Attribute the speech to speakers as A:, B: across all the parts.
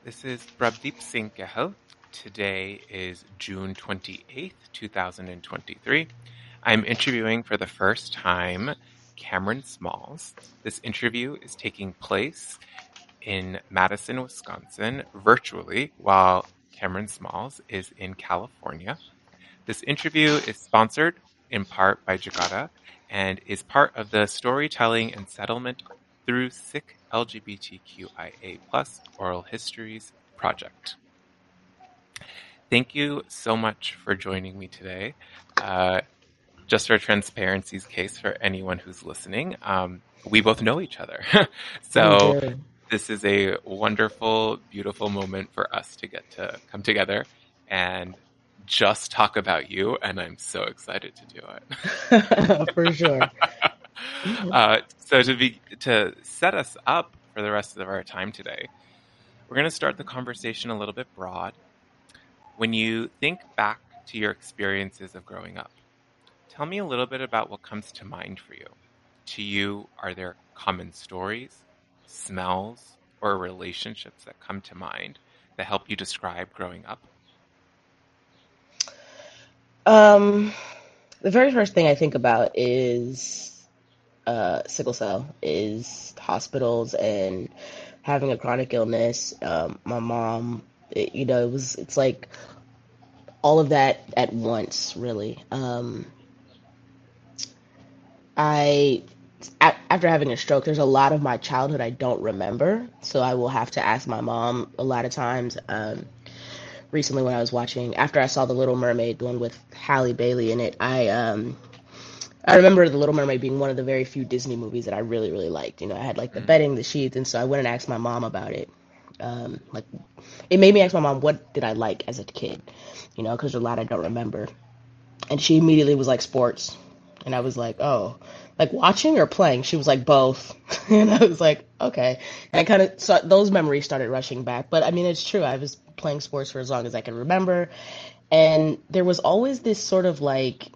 A: This is Prabdeep Singh Kehal. Today is June 28th, 2023. I'm interviewing for the first time Cameron Smalls. This interview is taking place in Madison, Wisconsin, virtually, while Cameron Smalls is in California. This interview is sponsored in part by Jakarta and is part of the Storytelling and Settlement through Sikh LGBTQIA+ Oral Histories project. Thank you so much for joining me today. Just for transparency's case for anyone who's listening, we both know each other. So this is a wonderful, beautiful moment for us to get to come together and just talk about you, and I'm so excited to do
B: it. For sure.
A: So to set us up for the rest of our time today, we're going to start the conversation a little bit broad. When you think back to your experiences of growing up, tell me a little bit about what comes to mind for you. To you, are there common stories, smells, or relationships that come to mind that help you describe growing up?
B: The very first thing I think about is sickle cell, is hospitals and having a chronic illness. My mom, it's like all of that at once, really. After having a stroke, there's a lot of my childhood I don't remember, so I will have to ask my mom a lot of times. Recently, when I was watching, after I saw The Little Mermaid, the one with Halle Bailey in it, I remember The Little Mermaid being one of the very few Disney movies that I really, really liked. I had like the bedding, the sheets, and so I went and asked my mom about it. It made me ask my mom, what did I like as a kid? Because there's a lot I don't remember. And she immediately was like, sports. And I was like, oh, like watching or playing? She was like, both. And I was like, okay. And I kind of saw those memories started rushing back. But I mean, it's true. I was playing sports for as long as I can remember. And there was always this sort of like,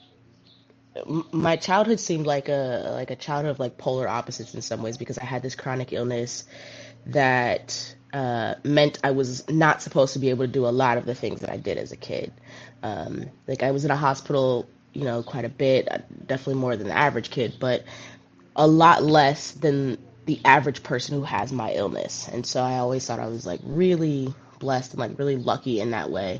B: my childhood seemed like a childhood of like polar opposites in some ways, because I had this chronic illness that meant I was not supposed to be able to do a lot of the things that I did as a kid. Like I was in a hospital, quite a bit, definitely more than the average kid, but a lot less than the average person who has my illness. And so I always thought I was like really blessed and like really lucky in that way.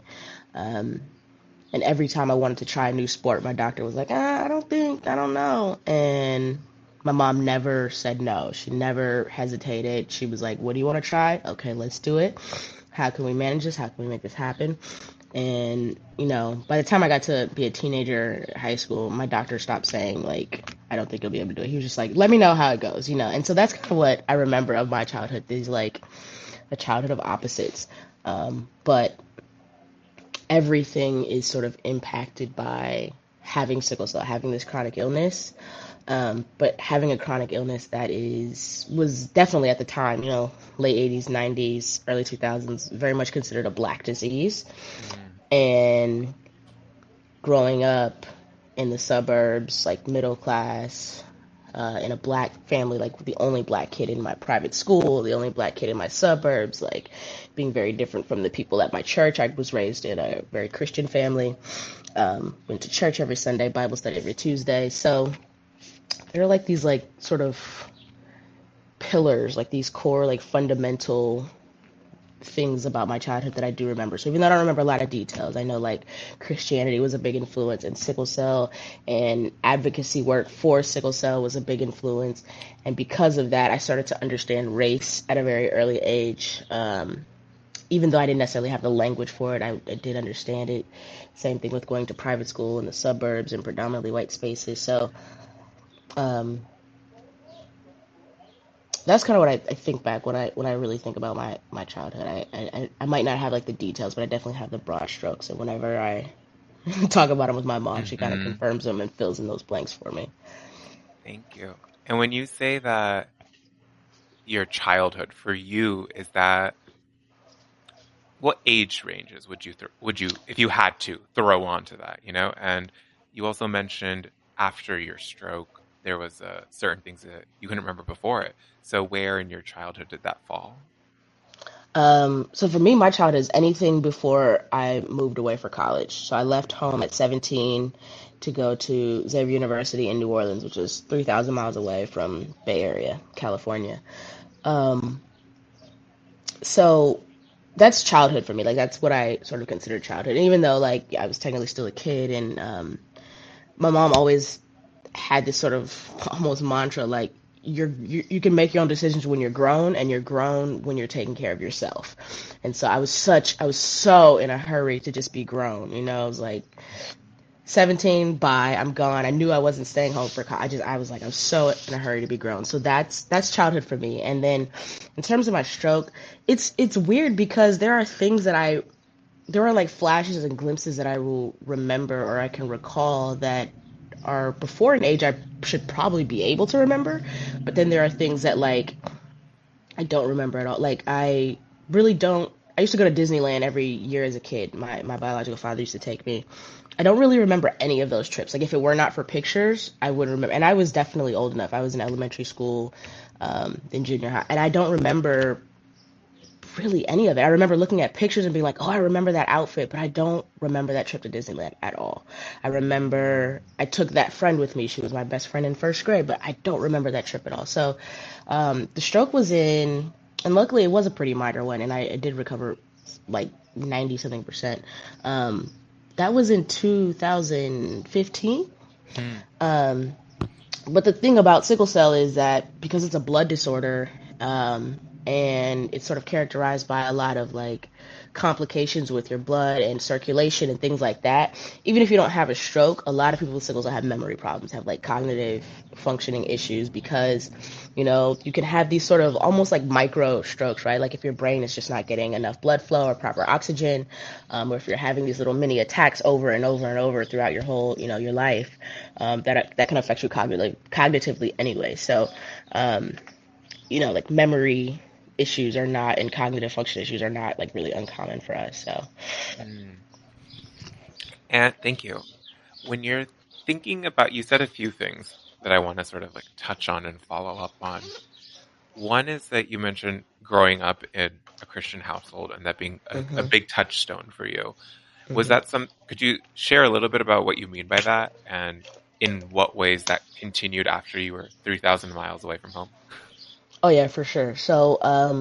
B: And every time I wanted to try a new sport, my doctor was like, I don't know. And my mom never said no. She never hesitated. She was like, what do you want to try? Okay, let's do it. How can we manage this? How can we make this happen? And, by the time I got to be a teenager, high school, my doctor stopped saying, like, I don't think you'll be able to do it. He was just like, let me know how it goes, And so that's kind of what I remember of my childhood, is like a childhood of opposites. But everything is sort of impacted by having sickle cell, having this chronic illness. But having a chronic illness that was definitely at the time, late 80s, 90s, early 2000s, very much considered a black disease. And growing up in the suburbs, like middle class, in a black family, like the only black kid in my private school, the only black kid in my suburbs, like being very different from the people at my church. I was raised in a very Christian family, went to church every Sunday, Bible study every Tuesday. So there are like these like sort of pillars, like these core, like fundamental things about my childhood that I do remember. So even though I don't remember a lot of details, I know like Christianity was a big influence, and sickle cell and advocacy work for sickle cell was a big influence. And because of that, I started to understand race at a very early age. Even though I didn't necessarily have the language for it, I did understand it. Same thing with going to private school in the suburbs and predominantly white spaces. So that's kind of what I think back when I really think about my childhood. I might not have like the details, but I definitely have the broad strokes. And whenever I talk about them with my mom, she kind of confirms them and fills in those blanks for me.
A: Thank you. And when you say that your childhood for you, is that what age ranges would you, if you had to, throw onto that? And you also mentioned after your stroke there was certain things that you couldn't remember before it. So where in your childhood did that fall?
B: So for me, my childhood is anything before I moved away for college. So I left home at 17 to go to Xavier University in New Orleans, which is 3,000 miles away from Bay Area, California. Um, so that's childhood for me. Like that's what I sort of consider childhood. And even though like I was technically still a kid, and my mom always had this sort of almost mantra like you can make your own decisions when you're grown, and you're grown when you're taking care of yourself. And so I was so in a hurry to just be grown. I was like 17, bye, I'm gone. I knew I wasn't staying home for I was like I was so in a hurry to be grown. So that's childhood for me. And then in terms of my stroke, it's weird because there are like flashes and glimpses that I will remember or I can recall that are before an age I should probably be able to remember. But then there are things that like I don't remember at all. Like I really don't. I used to go to Disneyland every year as a kid. My biological father used to take me. I don't really remember any of those trips. Like if it were not for pictures, I would remember. And I was definitely old enough. I was in elementary school, then junior high, and I don't remember really any of it. I remember looking at pictures and being like, "Oh, I remember that outfit," but I don't remember that trip to Disneyland at all. I remember I took that friend with me. She was my best friend in first grade, but I don't remember that trip at all. So, the stroke was in, and luckily it was a pretty minor one, and I did recover like 90 something percent. That was in 2015.
A: Hmm.
B: But the thing about sickle cell is that because it's a blood disorder, and it's sort of characterized by a lot of like complications with your blood and circulation and things like that. Even if you don't have a stroke, a lot of people with sickle cell have memory problems, have like cognitive functioning issues because, you can have these sort of almost like micro strokes, right? Like if your brain is just not getting enough blood flow or proper oxygen, or if you're having these little mini attacks over and over and over throughout your whole, your life, that can affect you cognitively anyway. So, like memory issues are not, and cognitive function issues are not like really uncommon for us. So
A: Hmm. And thank you. When you're thinking about, you said a few things that I want to sort of like touch on and follow up on. One is that you mentioned growing up in a Christian household and that being a
B: hmm
A: big touchstone for you. Was
B: hmm
A: that could you share a little bit about what you mean by that and in what ways that continued after you were 3,000 miles away from home?
B: Oh yeah, for sure. So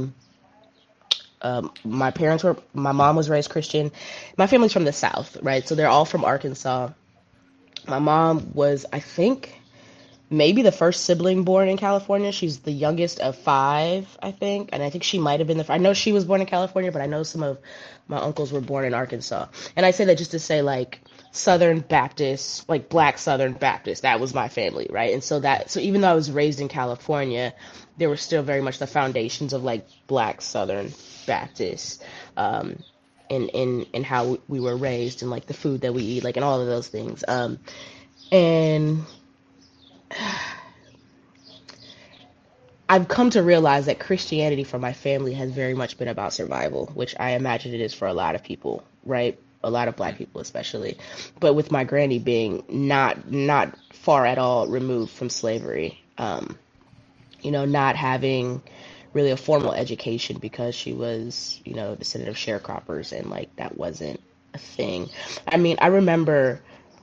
B: my mom was raised Christian. My family's from the South, right? So they're all from Arkansas. My mom was, I think, maybe the first sibling born in California. She's the youngest of five, I think, and I think she might have been I know she was born in California, but I know some of my uncles were born in Arkansas. And I say that just to say like Southern Baptist, like black Southern Baptist, that was my family, right? And so even though I was raised in California, there were still very much the foundations of like black Southern Baptist, in how we were raised and like the food that we eat, like and all of those things. And I've come to realize that Christianity for my family has very much been about survival, which I imagine it is for a lot of people, right? A lot of black people especially. But with my granny being not far at all removed from slavery, not having really a formal education because she was, a descendant of sharecroppers and like that wasn't a thing. I mean, I remember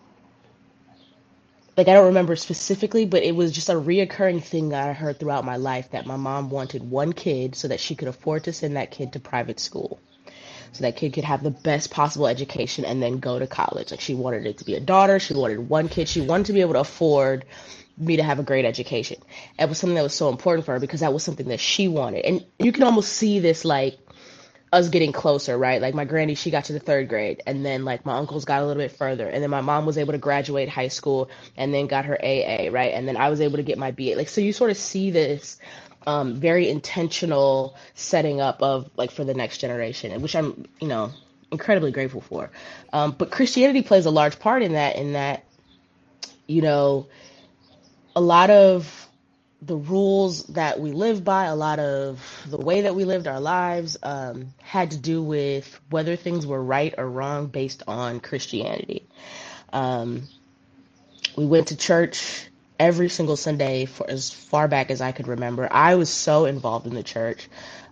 B: like I don't remember specifically, but it was just a reoccurring thing that I heard throughout my life that my mom wanted one kid so that she could afford to send that kid to private school. So that kid could have the best possible education and then go to college. Like she wanted it to be a daughter, she wanted one kid, she wanted to be able to afford me to have a great education. It was something that was so important for her because that was something that she wanted. And you can almost see this like us getting closer, right? Like my granny, she got to the third grade, and then like my uncles got a little bit further, and then my mom was able to graduate high school and then got her AA, right? And then I was able to get my BA. Like so, you sort of see this very intentional setting up of like for the next generation, which I'm, incredibly grateful for. But Christianity plays a large part in that. You know, a lot of the rules that we live by, a lot of the way that we lived our lives, had to do with whether things were right or wrong based on Christianity. Um, we went to church every single Sunday for as far back as I could remember. I was so involved in the church.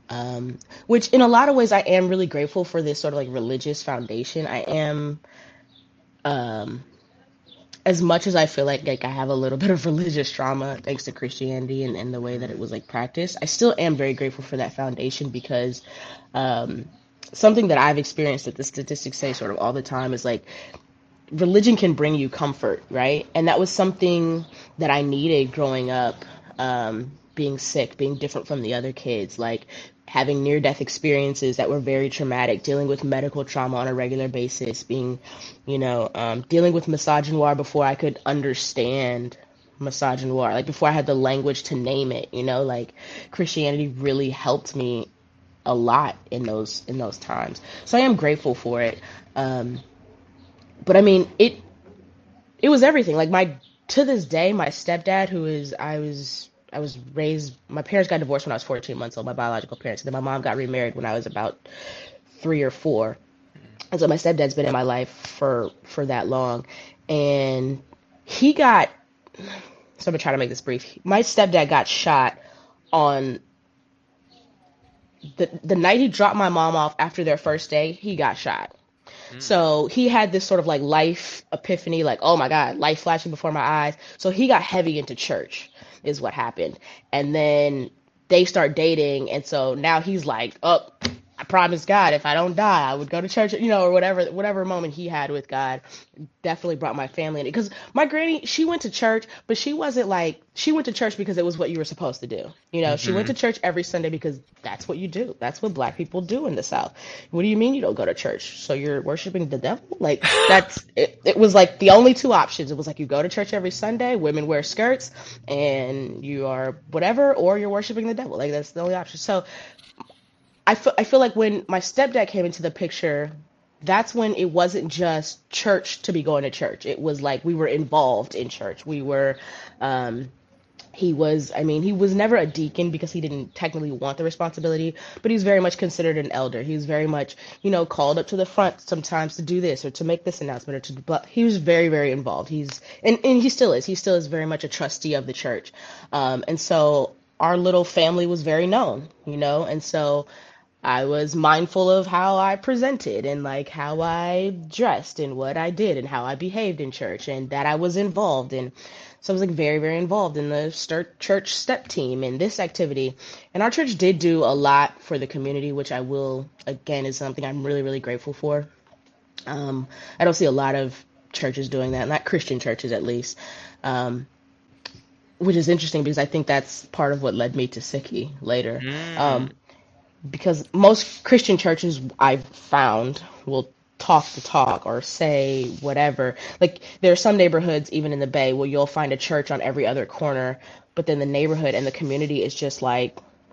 B: Which in a lot of ways I am really grateful for this sort of like religious foundation. I am, um, as much as I feel like I have a little bit of religious trauma thanks to Christianity and the way that it was like practiced, I still am very grateful for that foundation because um, something that I've experienced that the statistics say sort of all the time is like religion can bring you comfort, right? And that was something that I needed growing up, being sick, being different from the other kids, like having near death experiences that were very traumatic, dealing with medical trauma on a regular basis, being, dealing with misogynoir before I could understand misogynoir, like before I had the language to name it, like Christianity really helped me a lot in those times. So I am grateful for it. But I mean, it was everything. Like my to this day, my stepdad, who is I was raised. My parents got divorced when I was 14 months old. My biological parents. And then my mom got remarried when I was about 3 or 4. And so my stepdad's been in my life for that long, and he got. So I'm gonna try to make this brief. My stepdad got shot on the night he dropped my mom off after their first day. He got shot.
A: Mm.
B: So he had this sort of like life epiphany, like, oh my God, life flashing before my eyes. So he got heavy into church, is what happened. And then they start dating. And so now he's like, oh, I promised God if I don't die, I would go to church, or whatever moment he had with God definitely brought my family in it. Because my granny, she went to church, but she wasn't like, she went to church because it was what you were supposed to do. She went
A: Mm-hmm.
B: to church every Sunday because that's what you do. That's what black people do in the South. What do you mean you don't go to church? So you're worshiping the devil? Like, that's it. It was like the only two options. It was like you go to church every Sunday, women wear skirts, and you are whatever, or you're worshiping the devil. Like, that's the only option. So I feel like when my stepdad came into the picture, that's when it wasn't just church to be going to church. It was like we were involved in church. We were, he was never a deacon because he didn't technically want the responsibility, but he's very much considered an elder. He was very much, called up to the front sometimes to do this or to make this announcement but he was very, very involved. And he still is. He still is very much a trustee of the church. And so our little family was very known, and so I was mindful of how I presented and like how I dressed and what I did and how I behaved in church and that I was involved in. So I was like very, very involved in the church step team and this activity. And our church did do a lot for the community, which I will, again, is something I'm really, really grateful for. I don't see a lot of churches doing that, not Christian churches at least, which is interesting because I think that's part of what led me to Sikhi later.
A: Mm.
B: Because most Christian churches I've found will talk the talk or say whatever. Like there are some neighborhoods, even in the Bay, where you'll find a church on every other corner, but then the neighborhood and the community is just like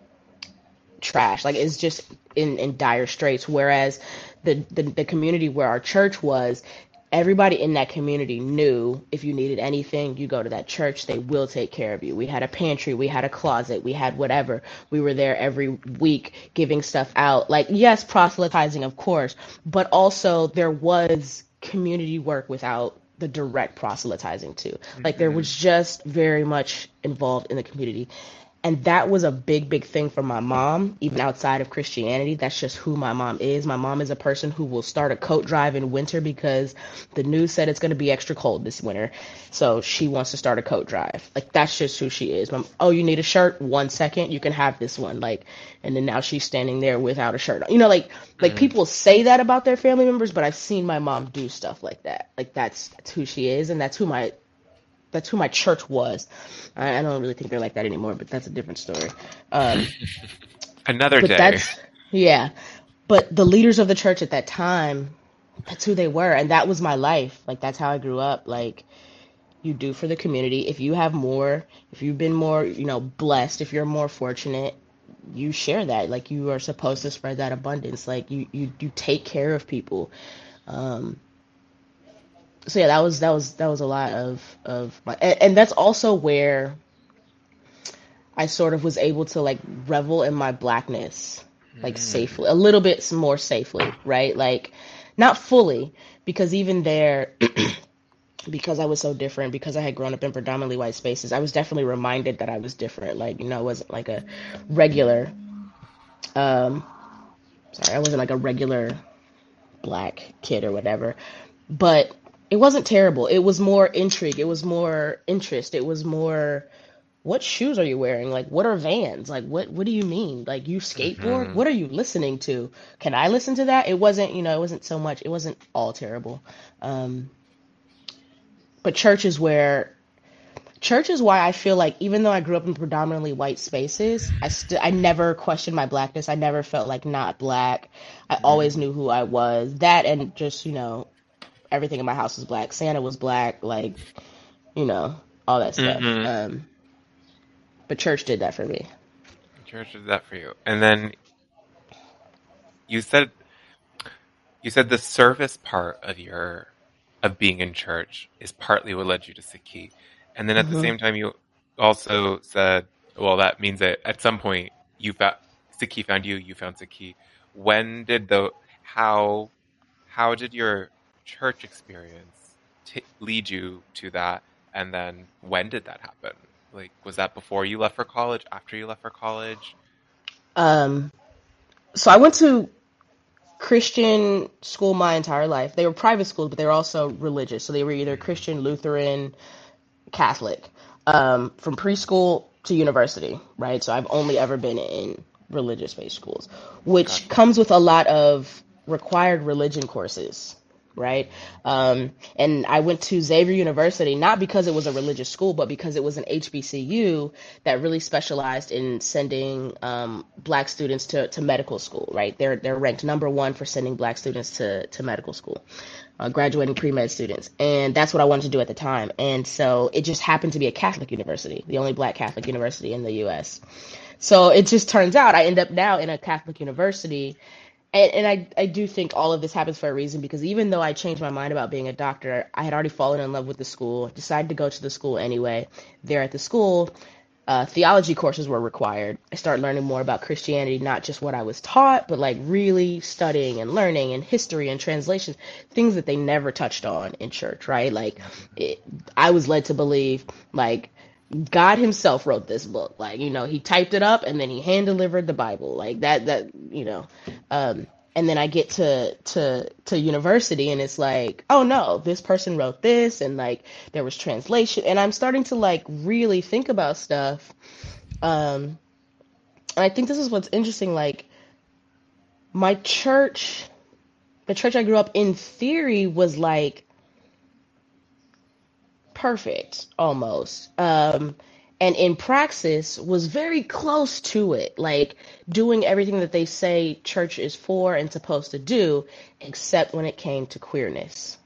B: trash. Like it's just in dire straits. Whereas the community where our church was, everybody in that community knew if you needed anything, you go to that church, they will take care of you. We had a pantry, we had a closet, we had whatever. We were there every week giving stuff out. Like, yes, proselytizing, of course, but also there was community work without the direct proselytizing too. Like there
A: Mm-hmm.
B: was just very much involved in the community. And that was a big, big thing for my mom, even outside of Christianity. That's just who my mom is. My mom is a person who will start a coat drive in winter because the news said it's going to be extra cold this winter. So she wants to start a coat drive. Like, that's just who she is. Oh, you need a shirt? 1 second, you can have this one. Like, and then now she's standing there without a shirt on. Like
A: Mm.
B: people say that about their family members, but I've seen my mom do stuff like that. Like, that's who she is, and that's who my church was. I don't really think they're like that anymore, but that's a different story. Um,
A: Another
B: but
A: day.
B: yeah. But the leaders of the church at that time, that's who they were, and that was my life. Like that's how I grew up. Like you do for the community. If you have more, if you've been more, blessed, if you're more fortunate, you share that. Like you are supposed to spread that abundance. Like you take care of people. Um, so yeah, that was a lot of my, and that's also where I sort of was able to like revel in my blackness, like
A: Mm.
B: safely, a little bit more safely, right? Like not fully, because even there, because I was so different, because I had grown up in predominantly white spaces, I was definitely reminded that I was different. Like, it wasn't like a regular Um, Sorry, I wasn't like a regular black kid or whatever, but it wasn't terrible. It was more intrigue. It was more interest. It was more, what shoes are you wearing? Like, what are Vans? Like, what do you mean? Like, you skateboard?
A: Hmm.
B: What are you listening to? Can I listen to that? It wasn't, it wasn't so much. It wasn't all terrible. Um, but church is why I feel like even though I grew up in predominantly white spaces, I never questioned my blackness. I never felt like not black. I always knew who I was. That and just, everything in my house was black. Santa was black, like, you know, all that stuff.
A: Hmm.
B: But church did that for me.
A: Church did that for you. And then you said you said the service part of your of being in church is partly what led you to Sikhi. And then at the
B: hmm
A: same time you also said, well, that means that at some point you found Sikhi found you, you found Sikhi. When did the how how did your church experience lead you to that? And then when did that happen? Like, was that before you left for college? After you left for college?
B: Um, so I went to Christian school my entire life. They were private schools, but they were also religious. So they were either Christian, Lutheran, Catholic, from preschool to university, right? So I've only ever been in religious-based schools, which
A: Gotcha.
B: comes with a lot of required religion courses, right? And I went to Xavier University not because it was a religious school, but because it was an HBCU that really specialized in sending black students to medical school, right? They're ranked number one for sending black students to medical school, graduating pre-med students. And that's what I wanted to do at the time. And so it just happened to be a Catholic university, the only black Catholic university in the US. So it just turns out I end up now in a Catholic university. And I do think all of this happens for a reason because even though I changed my mind about being a doctor, I had already fallen in love with the school, decided to go to the school anyway. There at the school, theology courses were required. I started learning more about Christianity, not just what I was taught, but like really studying and learning and history and translations, things that they never touched on in church, right? Like, it, I was led to believe, like, God himself wrote this book. Like, he typed it up and then he hand delivered the Bible. Like and then I get to university and it's like, oh no, this person wrote this and like there was translation and I'm starting to like really think about stuff. Um, and I think this is what's interesting. Like my church, the church I grew up in theory was like perfect almost. And in praxis was very close to it, like doing everything that they say church is for and supposed to do, except when it came to queerness,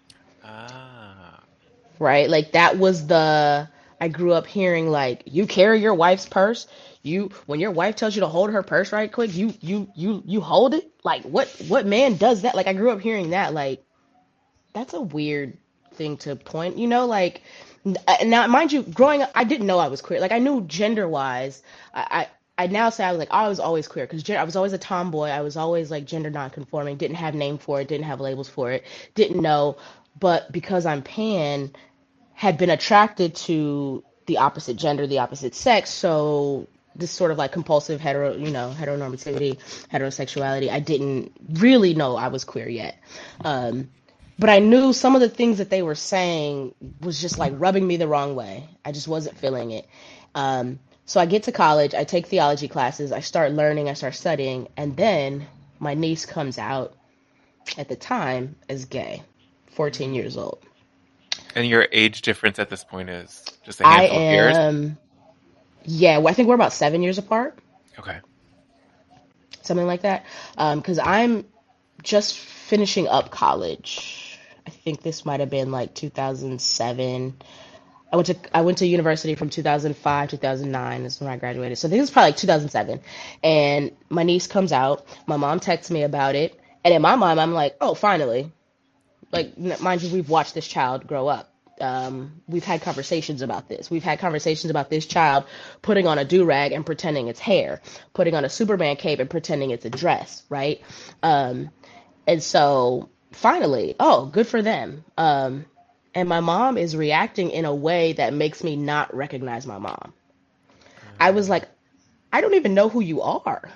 A: Ah.
B: right? Like that was I grew up hearing like, you carry your wife's purse. When your wife tells you to hold her purse right quick, you hold it. Like what man does that? Like I grew up hearing that. Like that's a weird thing to point, like now mind you, growing up, I didn't know I was queer. Like I knew gender wise, I now say I was like, I was always queer because I was always a tomboy. I was always like gender nonconforming, didn't have name for it, didn't have labels for it, didn't know. But because I'm pan, had been attracted to the opposite gender, the opposite sex. So this sort of like compulsive heteronormativity, heterosexuality, I didn't really know I was queer yet. Um, but I knew some of the things that they were saying was just like rubbing me the wrong way. I just wasn't feeling it. So I get to college, I take theology classes, I start learning, I start studying, and then my niece comes out at the time as gay, 14
A: Mm.
B: years old.
A: And your age difference at this point is just a
B: I
A: handful of years?
B: am, yeah, well, I think we're about 7 years apart,
A: Okay.
B: something like that. Because I'm just finishing up college. I think this might have been like 2007. I went to university from 2005 2009 is when I graduated. So I think it's probably like 2007. And my niece comes out. My mom texts me about it, and in my mind, I'm like, oh, finally. Like, mind you, we've watched this child grow up. We've had conversations about this. We've had conversations about this child putting on a do rag and pretending it's hair, putting on a Superman cape and pretending it's a dress, right? Um, and so finally, oh, good for them. And my mom is reacting in a way that makes me not recognize my mom. I was
A: Uh,
B: like, I don't even know who you are.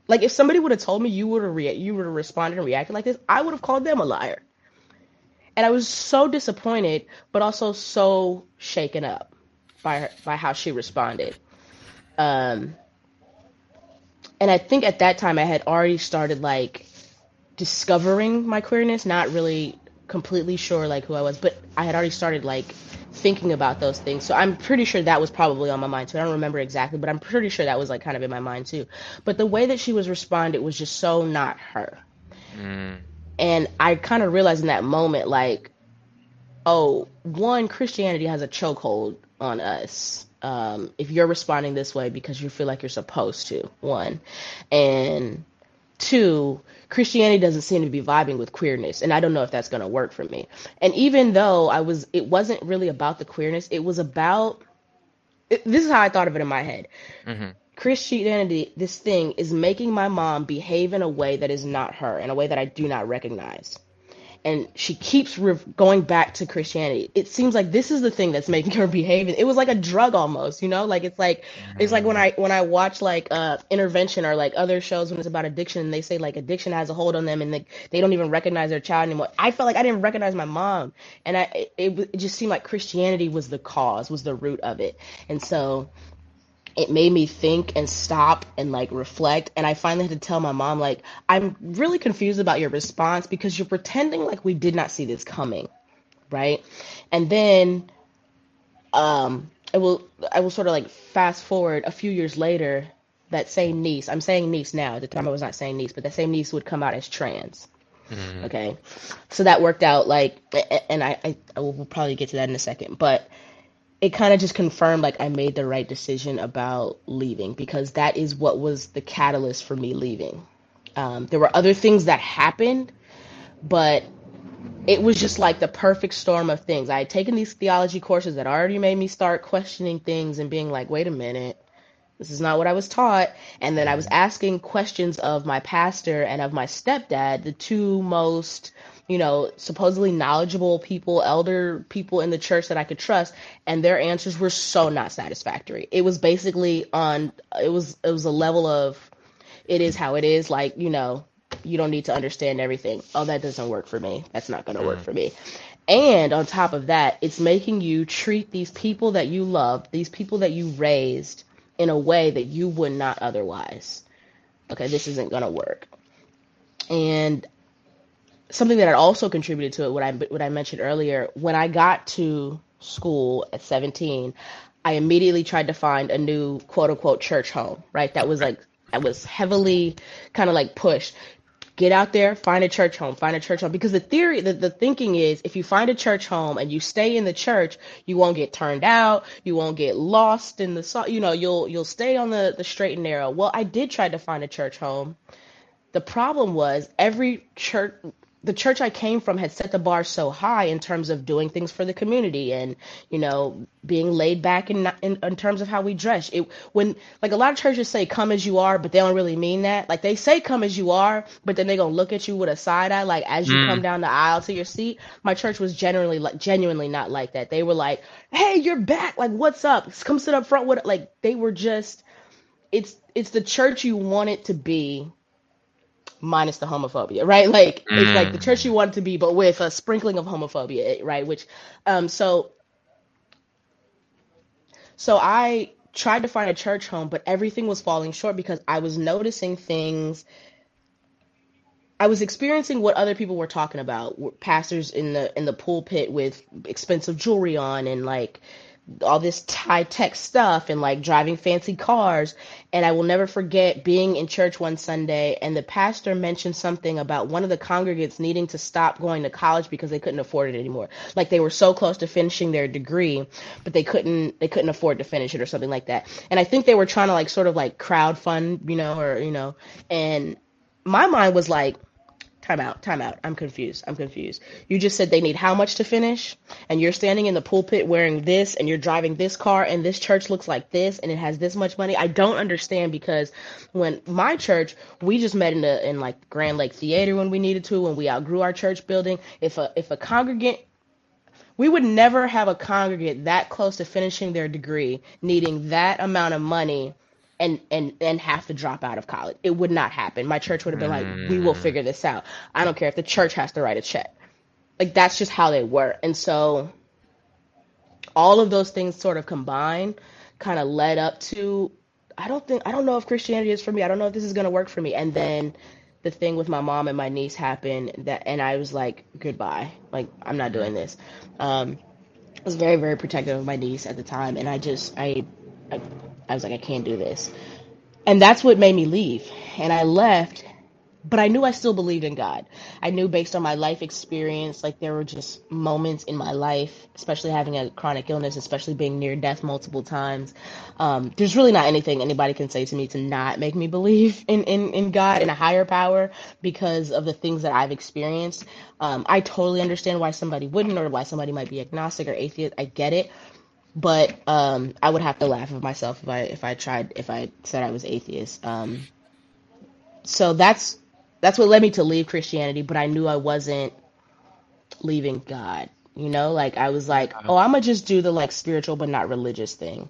B: Like if somebody would have told me you would have responded and reacted like this, I would have called them a liar. And I was so disappointed, but also so shaken up by how she responded. Um, and I think at that time I had already started like discovering my queerness, not really completely sure like who I was, but I had already started like thinking about those things. So I'm pretty sure that was probably on my mind too. I don't remember exactly, but I'm pretty sure that was like kind of in my mind too. But the way that she was responded was just so not her.
A: Mm.
B: And I kind of realized in that moment, like, oh, one, Christianity has a chokehold on us. If you're responding this way because you feel like you're supposed to, one. And two, Christianity doesn't seem to be vibing with queerness, and I don't know if that's going to work for me. And even though it wasn't really about the queerness, it was about, this is how I thought of it in my head.
A: Mm-hmm.
B: Christianity, this thing, is making my mom behave in a way that is not her, in a way that I do not recognize. And she keeps going back to Christianity. It seems like this is the thing that's making her behave. It was like a drug almost, you know? Like it's like
A: Mm-hmm.
B: when I watch like Intervention or like other shows when it's about addiction and they say like addiction has a hold on them and they don't even recognize their child anymore. I felt like I didn't recognize my mom, and it just seemed like Christianity was the cause, was the root of it. And so it made me think and stop and like reflect, and I finally had to tell my mom, like, I'm really confused about your response because you're pretending like we did not see this coming, right? And then I will sort of like fast forward a few years later. That same niece, I'm saying niece now, at the time I was not saying niece, but that same niece would come out as trans.
A: Mm-hmm.
B: Okay, so that worked out like, and I will probably get to that in a second, but it kind of just confirmed like I made the right decision about leaving, because that is what was the catalyst for me leaving. There were other things that happened, but it was just like the perfect storm of things. I had taken these theology courses that already made me start questioning things and being like, wait a minute, this is not what I was taught. And then I was
A: Mm-hmm.
B: asking questions of my pastor and of my stepdad, the two most, supposedly knowledgeable people, elder people in the church that I could trust, and their answers were so not satisfactory. It was basically it was a level of, it is how it is, like, you don't need to understand everything. Oh, that doesn't work for me. That's not going to work
A: Mm-hmm.
B: for me. And on top of that, it's making you treat these people that you love, these people that you raised, in a way that you would not otherwise. Okay, this isn't going to work. And something that had also contributed to it, what I mentioned earlier, when I got to school at 17, I immediately tried to find a new quote unquote church home, right? That was heavily kind of like pushed. Get out there, find a church home. Because the thinking is, if you find a church home and you stay in the church, you won't get turned out, you won't get lost in you'll stay on the straight and narrow. Well, I did try to find a church home. The problem was the church I came from had set the bar so high in terms of doing things for the community and, being laid back in terms of how we dress. When like a lot of churches say come as you are, but they don't really mean that. Like they say come as you are, but then they're going to look at you with a side eye like as you come down the aisle to your seat. My church was genuinely not like that. They were like, "Hey, you're back. Like what's up? Come sit up front with," like they were just, it's the church you want it to be, minus the homophobia, right? Like it's like the church
A: Mm-hmm.
B: you want it to be, but with a sprinkling of homophobia, right? Which, um, so so I tried to find a church home, but everything was falling short because I was noticing things. I was experiencing what other people were talking about, pastors in the pulpit with expensive jewelry on and like all this high tech stuff and like driving fancy cars. And I will never forget being in church one Sunday and the pastor mentioned something about one of the congregants needing to stop going to college because they couldn't afford it anymore. Like they were so close to finishing their degree, but they couldn't afford to finish it or something like that. And I think they were trying to like sort of like crowd fund, and my mind was like, time out, time out. I'm confused. I'm confused. You just said they need how much to finish? And you're standing in the pulpit wearing this and you're driving this car and this church looks like this and it has this much money. I don't understand, because when my church, we just met in like Grand Lake Theater when we needed to, when we outgrew our church building. If a congregant, we would never have a congregant that close to finishing their degree needing that amount of money and have to drop out of college. It would not happen. My church would have been like, we will
A: Mm,
B: figure this out. I don't care if the church has to write a check. Like that's just how they were. And so all of those things sort of combined kind of led up to I don't know if Christianity is for me. I don't know if this is going to work for me. And then the thing with my mom and my niece happened that and I was like goodbye. Like I'm not
A: mhm.
B: doing this. I was very very protective of my niece at the time and I, I was like I can't do this. And that's what made me leave. And I left, but I knew I still believed in God. I knew based on my life experience, like there were just moments in my life, especially having a chronic illness, especially being near death multiple times. There's really not anything anybody can say to me to not make me believe in God and a higher power because of the things that I've experienced. I totally understand why somebody wouldn't or why somebody might be agnostic or atheist. I get it. But I would have to laugh at myself if I said I was atheist. So that's what led me to leave Christianity, but I knew I wasn't leaving God. You know, like I was like,
A: Yeah.
B: oh, I'm gonna just do the like spiritual but not religious thing.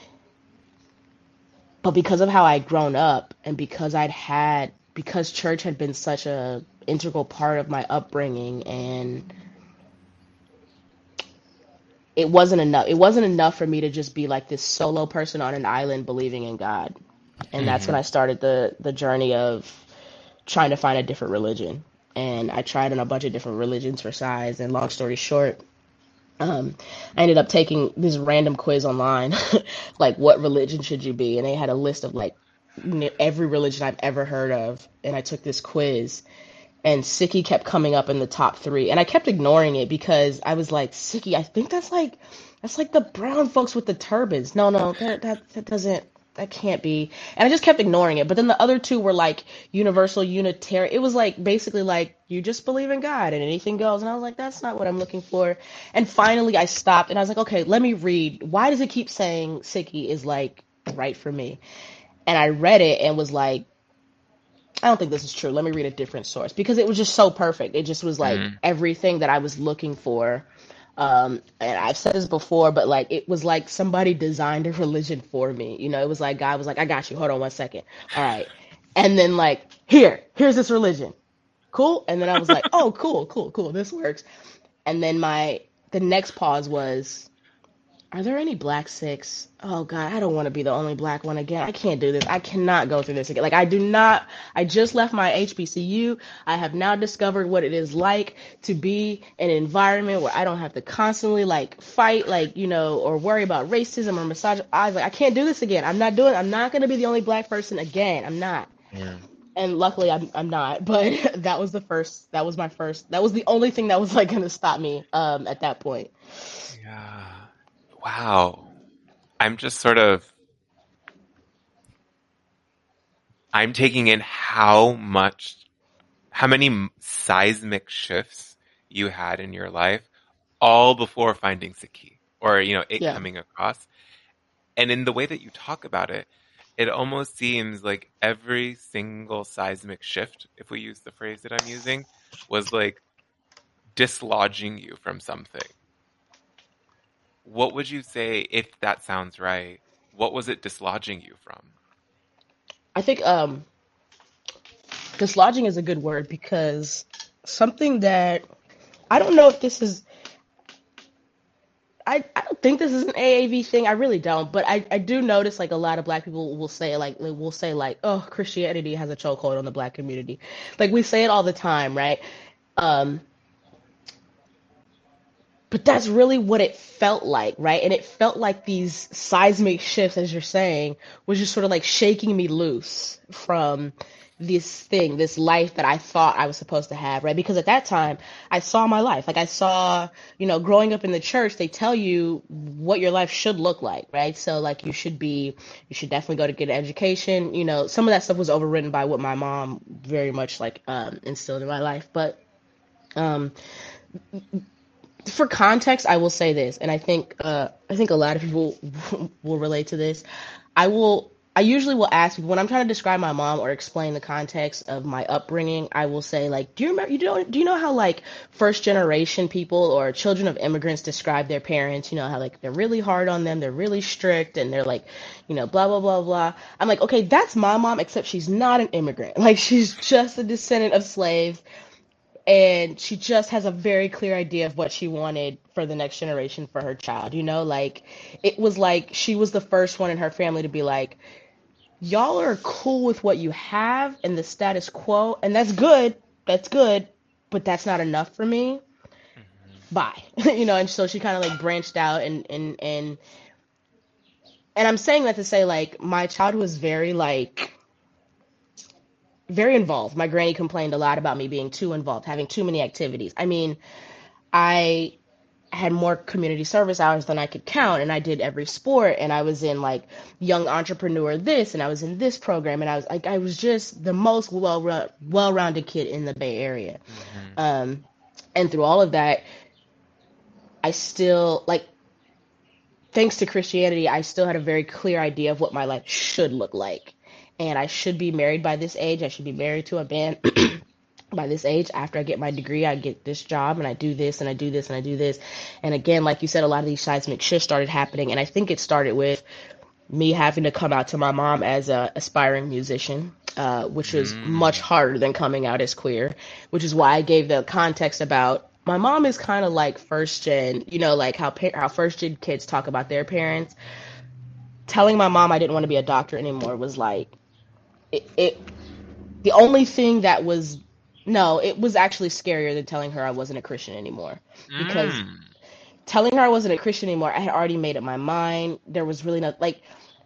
B: But because of how I'd grown up and because church had been such a integral part of my upbringing and it wasn't enough for me to just be like this solo person on an island believing in God. And that's when
A: Hmm.
B: I started the journey of trying to find a different religion. And I tried on a bunch of different religions for size. And long story short, I ended up taking this random quiz online, like what religion should you be? And they had a list of like every religion I've ever heard of. And I took this quiz, and Sikhi kept coming up in the top three, and I kept ignoring it because I was like, Sikhi, I think that's like the brown folks with the turbans. No, no, that doesn't that can't be. And I just kept ignoring it. But then the other two were like universal unitary. It was like basically like you just believe in God and anything goes. And I was like, that's not what I'm looking for. And finally I stopped and I was like, okay, let me read. Why does it keep saying Sikhi is like right for me? And I read it and was like, I don't think this is true. Let me read a different source because it was just so perfect. It just was like
A: Mm.
B: everything that I was looking for. And I've said this before, but like it was like somebody designed a religion for me. You know, it was like God was like, I got you. Hold on one second. All right. And then like, here's this religion. Cool. And then I was like, oh, cool, cool, cool. This works. And then the next pause was, are there any black Sikhs? Oh God, I don't want to be the only black one again. I can't do this. I cannot go through this again. Like I do not. I just left my HBCU. I have now discovered what it is like to be in an environment where I don't have to constantly like fight, like or worry about racism or misogyny. I was like, I can't do this again. I'm not gonna be the only black person again. I'm not.
A: Yeah.
B: And luckily, I'm not. But that was the first. That was my first. That was the only thing that was like gonna stop me. At that point.
A: Yeah. Wow. I'm just sort of I'm taking in how many seismic shifts you had in your life all before finding Saki or, it
B: Yeah.
A: coming across. And in the way that you talk about it, it almost seems like every single seismic shift, if we use the phrase that I'm using, was like dislodging you from something. What would you say if that sounds right? What was it dislodging you from?
B: I think dislodging is a good word because something that I don't know if this is I don't think this is an AAV thing. I really don't, but I do notice like a lot of black people will say like, oh, Christianity has a chokehold on the black community. Like we say it all the time, right? Um, but that's really what it felt like, right? And it felt like these seismic shifts, as you're saying, was just sort of like shaking me loose from this life that I thought I was supposed to have, right? Because at that time, I saw my life. Like I saw, growing up in the church, they tell you what your life should look like, right? So like you should definitely go to get an education. Some of that stuff was overwritten by what my mom very much like instilled in my life, but um for context, I will say this, and I think a lot of people will relate to this. I will. I usually will ask people when I'm trying to describe my mom or explain the context of my upbringing. I will say like, do you remember? Do you know how like first generation people or children of immigrants describe their parents? You know how like they're really hard on them, they're really strict, and they're like, blah blah blah blah. I'm like, okay, that's my mom, except she's not an immigrant. Like she's just a descendant of slaves, and she just has a very clear idea of what she wanted for the next generation for her child. Like it was like she was the first one in her family to be like, y'all are cool with what you have and the status quo, and that's good, but that's not enough for me.
A: Mm-hmm.
B: Bye. And so she kind of like branched out, and I'm saying that to say like my childhood was very like very involved. My granny complained a lot about me being too involved, having too many activities. I mean, I had more community service hours than I could count, and I did every sport, and I was in like young entrepreneur this, and I was in this program, and I was just the most well-rounded kid in the Bay Area.
A: Mm-hmm.
B: And through all of that, I still like, thanks to Christianity, I still had a very clear idea of what my life should look like. And I should be married by this age. I should be married to a man by this age. After I get my degree, I get this job and I do this and I do this and I do this. And again, like you said, a lot of these seismic shifts started happening. And I think it started with me having to come out to my mom as a aspiring musician, which was much harder than coming out as queer, which is why I gave the context about my mom is kind of like first gen, like how first gen kids talk about their parents. Telling my mom I didn't want to be a doctor anymore was like, it the only thing that was, no, it was actually scarier than telling her I wasn't a Christian anymore. Because telling her I wasn't a Christian anymore, I had already made up my mind. There was really not, like,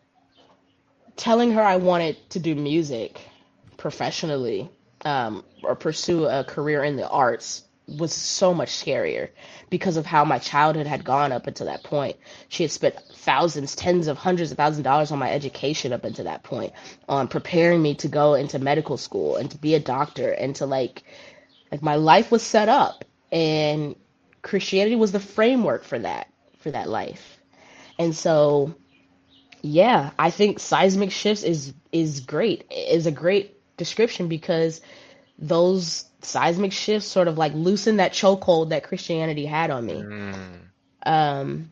B: telling her I wanted to do music professionally, or pursue a career in the arts was so much scarier because of how my childhood had gone up until that point. She had spent thousands, tens of hundreds of thousands of dollars on my education up until that point, on preparing me to go into medical school and to be a doctor and to like my life was set up, and Christianity was the framework for that life. And so yeah, I think seismic shifts is great. Is a great description because those seismic shifts sort of like loosen that chokehold that Christianity had on me. Um,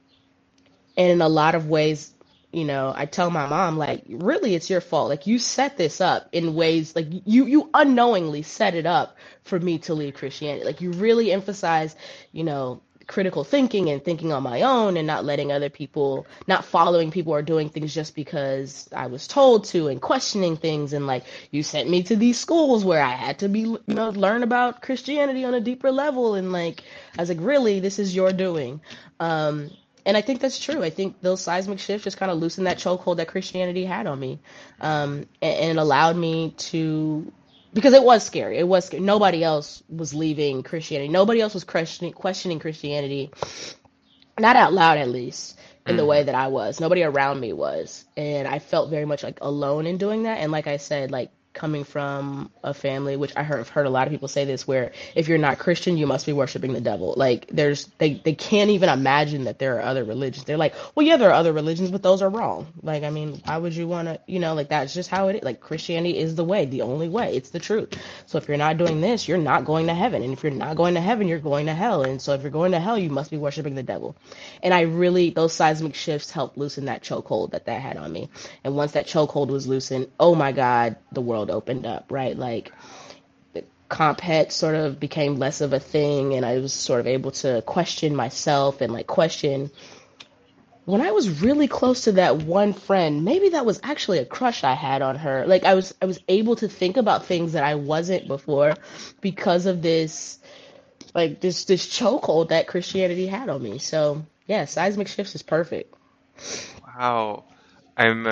B: and in a lot of ways, I tell my mom, like, really, it's your fault. Like, you set this up in ways, like, you unknowingly set it up for me to leave Christianity. Like, you really emphasize, critical thinking and thinking on my own and not letting other people, not following people or doing things just because I was told to, and questioning things. And like, you sent me to these schools where I had to be, learn about Christianity on a deeper level. And like, I was like, really, this is your doing. And I think that's true. I think those seismic shifts just kind of loosened that chokehold that Christianity had on me. And it allowed me to, because it was scary. It was scary. Nobody else was leaving Christianity. Nobody else was questioning Christianity, not out loud at least, in the way that I was. Nobody around me was. And I felt very much like alone in doing that. And like I said, like coming from a family, which I've heard a lot of people say this, where if you're not Christian, you must be worshiping the devil. Like they can't even imagine that there are other religions. They're like, well, yeah, there are other religions, but those are wrong. Like, I mean, why would you want to, like that's just how it is. Like Christianity is the way, the only way. It's the truth. So if you're not doing this, you're not going to heaven. And if you're not going to heaven, you're going to hell. And so if you're going to hell, you must be worshiping the devil. And those seismic shifts helped loosen that chokehold that had on me. And once that chokehold was loosened, oh my God, the world opened up, right? Like the comp het sort of became less of a thing, and I was sort of able to question myself and like question when I was really close to that one friend, maybe that was actually a crush I had on her. Like I was able to think about things that I wasn't before because of this, like this chokehold that Christianity had on me. So yeah, seismic shifts is perfect.
A: Wow. I'm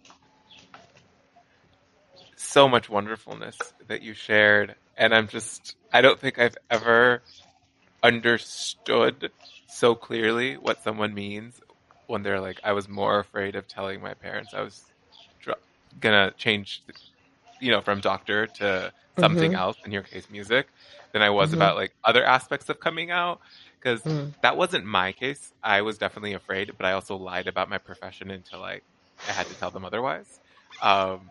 A: so much wonderfulness that you shared. And I don't think I've ever understood so clearly what someone means when they're like, I was more afraid of telling my parents I was gonna change, from doctor to something
B: Mm-hmm.
A: else, in your case, music, than I was
B: Mm-hmm.
A: about like other aspects of coming out. Because
B: Mm-hmm.
A: that wasn't my case. I was definitely afraid, but I also lied about my profession into like I had to tell them otherwise. Um,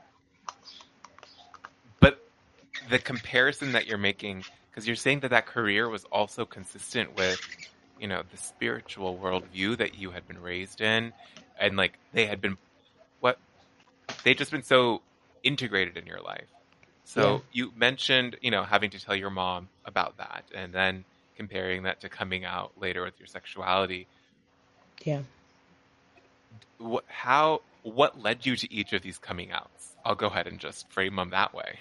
A: but the comparison that you're making, because you're saying that that career was also consistent with, the spiritual worldview that you had been raised in, and like they had been what they'd just been so integrated in your life.
B: Yeah,
A: So you mentioned, having to tell your mom about that, and then comparing that to coming out later with your sexuality.
B: yeah.
A: What led you to each of these coming outs? I'll go ahead and just frame them that way.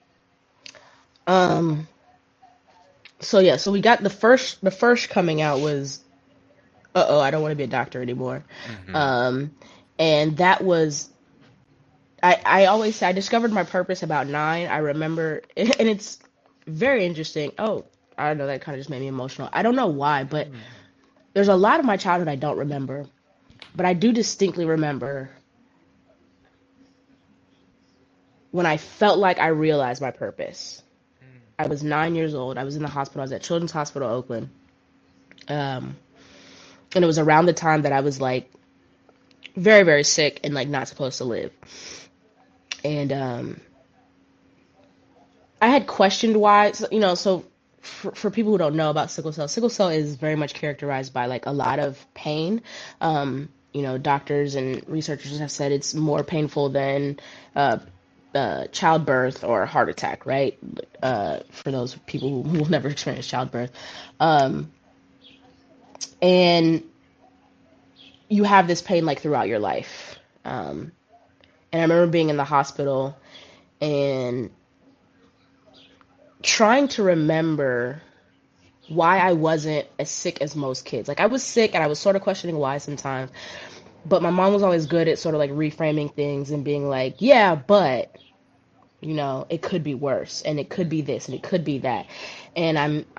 B: Um, so yeah, so we got the first coming out was, uh-oh, I don't want to be a doctor anymore.
A: Hmm.
B: Um, and that was, I always say I discovered my purpose about 9. I remember, and it's very interesting. Oh, I don't know, that kind of just made me emotional. I don't know why, but
A: Mm.
B: there's a lot of my childhood I don't remember, but I do distinctly remember when I felt like I realized my purpose.
A: Mm.
B: I was 9 years old. I was in the hospital. I was at Children's Hospital Oakland. Um, and it was around the time that I was like very, very sick and like not supposed to live. And I had questioned why, so for people who don't know about sickle cell is very much characterized by like a lot of pain. Doctors and researchers have said it's more painful than uh, childbirth or heart attack, right? For those people who will never experience childbirth. Um, and you have this pain like throughout your life. And I remember being in the hospital and trying to remember why I wasn't as sick as most kids. Like I was sick and I was sort of questioning why sometimes, but my mom was always good at sort of like reframing things and being like, yeah, but it could be worse and it could be this and it could be that. And